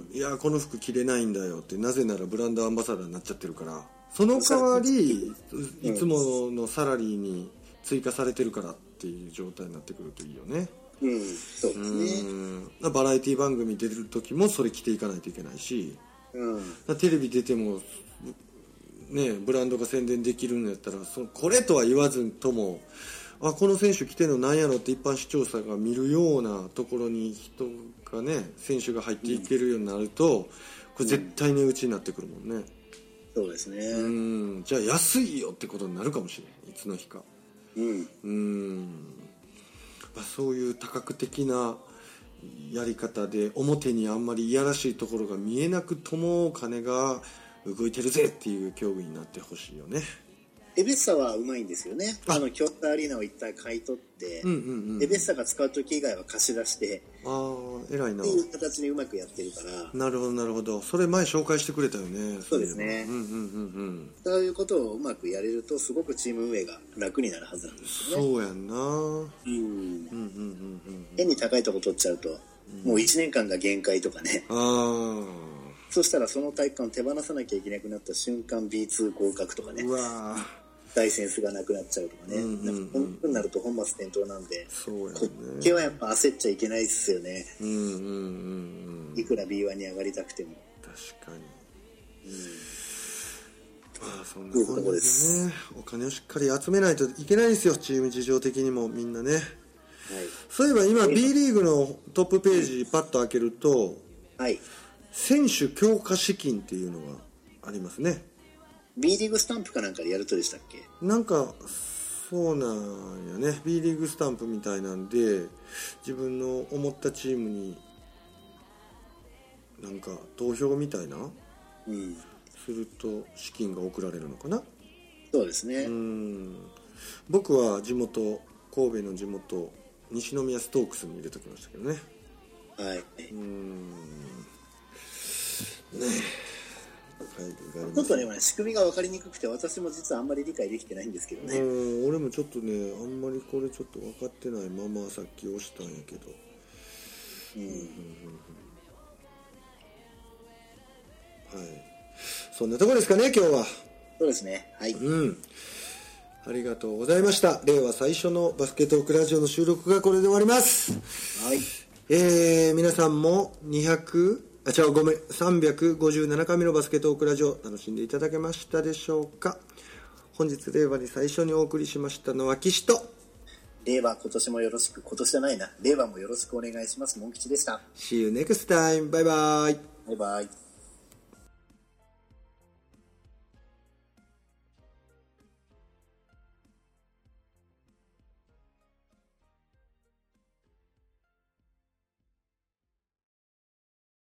いやこの服着れないんだよって、なぜならブランドアンバサダーになっちゃってるから。その代わりいつものサラリーに追加されてるからっていう状態になってくるといいよね。うん、そうですね。バラエティ番組出る時もそれ着ていかないといけないし、うん、テレビ出てもねブランドが宣伝できるんやったらそこれとは言わずとも。あこの選手来てるのなんやろって一般視聴者が見るようなところに人がね選手が入っていけるようになると、これ絶対値打ちになってくるもんね、うん、 そうですね。 うんじゃあ安いよってことになるかもしれない、いつの日か。うんうん、まあ、そういう多角的なやり方で表にあんまりいやらしいところが見えなくとも金が動いてるぜっていう競技になってほしいよね。 エベッサはうまいんですよね。あの京都アリーナを一体買い取って、うんうんうん、エベッサが使う時以外は貸し出して、ああ偉いなっていう形にうまくやってるから。 なるほどなるほど。それ前紹介してくれたよね。 そうですね。うんうんうんうん。そういうことをうまくやれるとすごくチーム運営が楽になるはずなんですよね。 そうやんな。うんうんうんうんうん。 変に高いとこ取っちゃうと、うん、もういちねんかんが限界とかね。ああ。そしたらその体育館を手放さなきゃいけなくなった瞬間 ビーツー 合格とかね。うわー。ライセンスがなくなっちゃうとかね、うんうんうん、なんかこういう風になると本末転倒なんで、そうやね、こっちはやっぱ焦っちゃいけないですよね、うんうんうんうん、いくら ビーワン に上がりたくても。 確かに、うん、まあそんな感じでね、お金をしっかり集めないといけないんですよ、チーム事情的にもみんなね、はい、そういえば今 B リーグのトップページパッと開けると、はい、選手強化資金っていうのがありますね。 B リーグスタンプかなんかでやるとでしたっけ。 なんかそうなんやね、 B リーグスタンプみたいなんで自分の思ったチームになんか投票みたいな、うん、すると資金が送られるのかな。 そうですね。うん、 僕は地元神戸の地元西宮ストークスに入れときましたけどね。はい。うん、 ねちょっとね、仕組みが分かりにくくて私も実はあんまり理解できてないんですけどね。 うん、俺もちょっとねあんまりこれちょっと分かってないままさっき押したんやけど、うんうんうんうん、はい、そんなところですかね今日は。 そうですね、はい、うん、 ありがとうございました。令和最初のバスケットークラジオの収録がこれで終わります。はい、えー、皆さんもにひゃくあ、違う、ごめん、さんびゃくごじゅうななかいめのバスケトークラジオ、楽しんでいただけましたでしょうか。本日令和に最初にお送りしましたのは岸と、 令和今年もよろしく、今年じゃないな、令和もよろしくお願いします、モン吉でした。 See you next time. バイバイ。 バイバイ。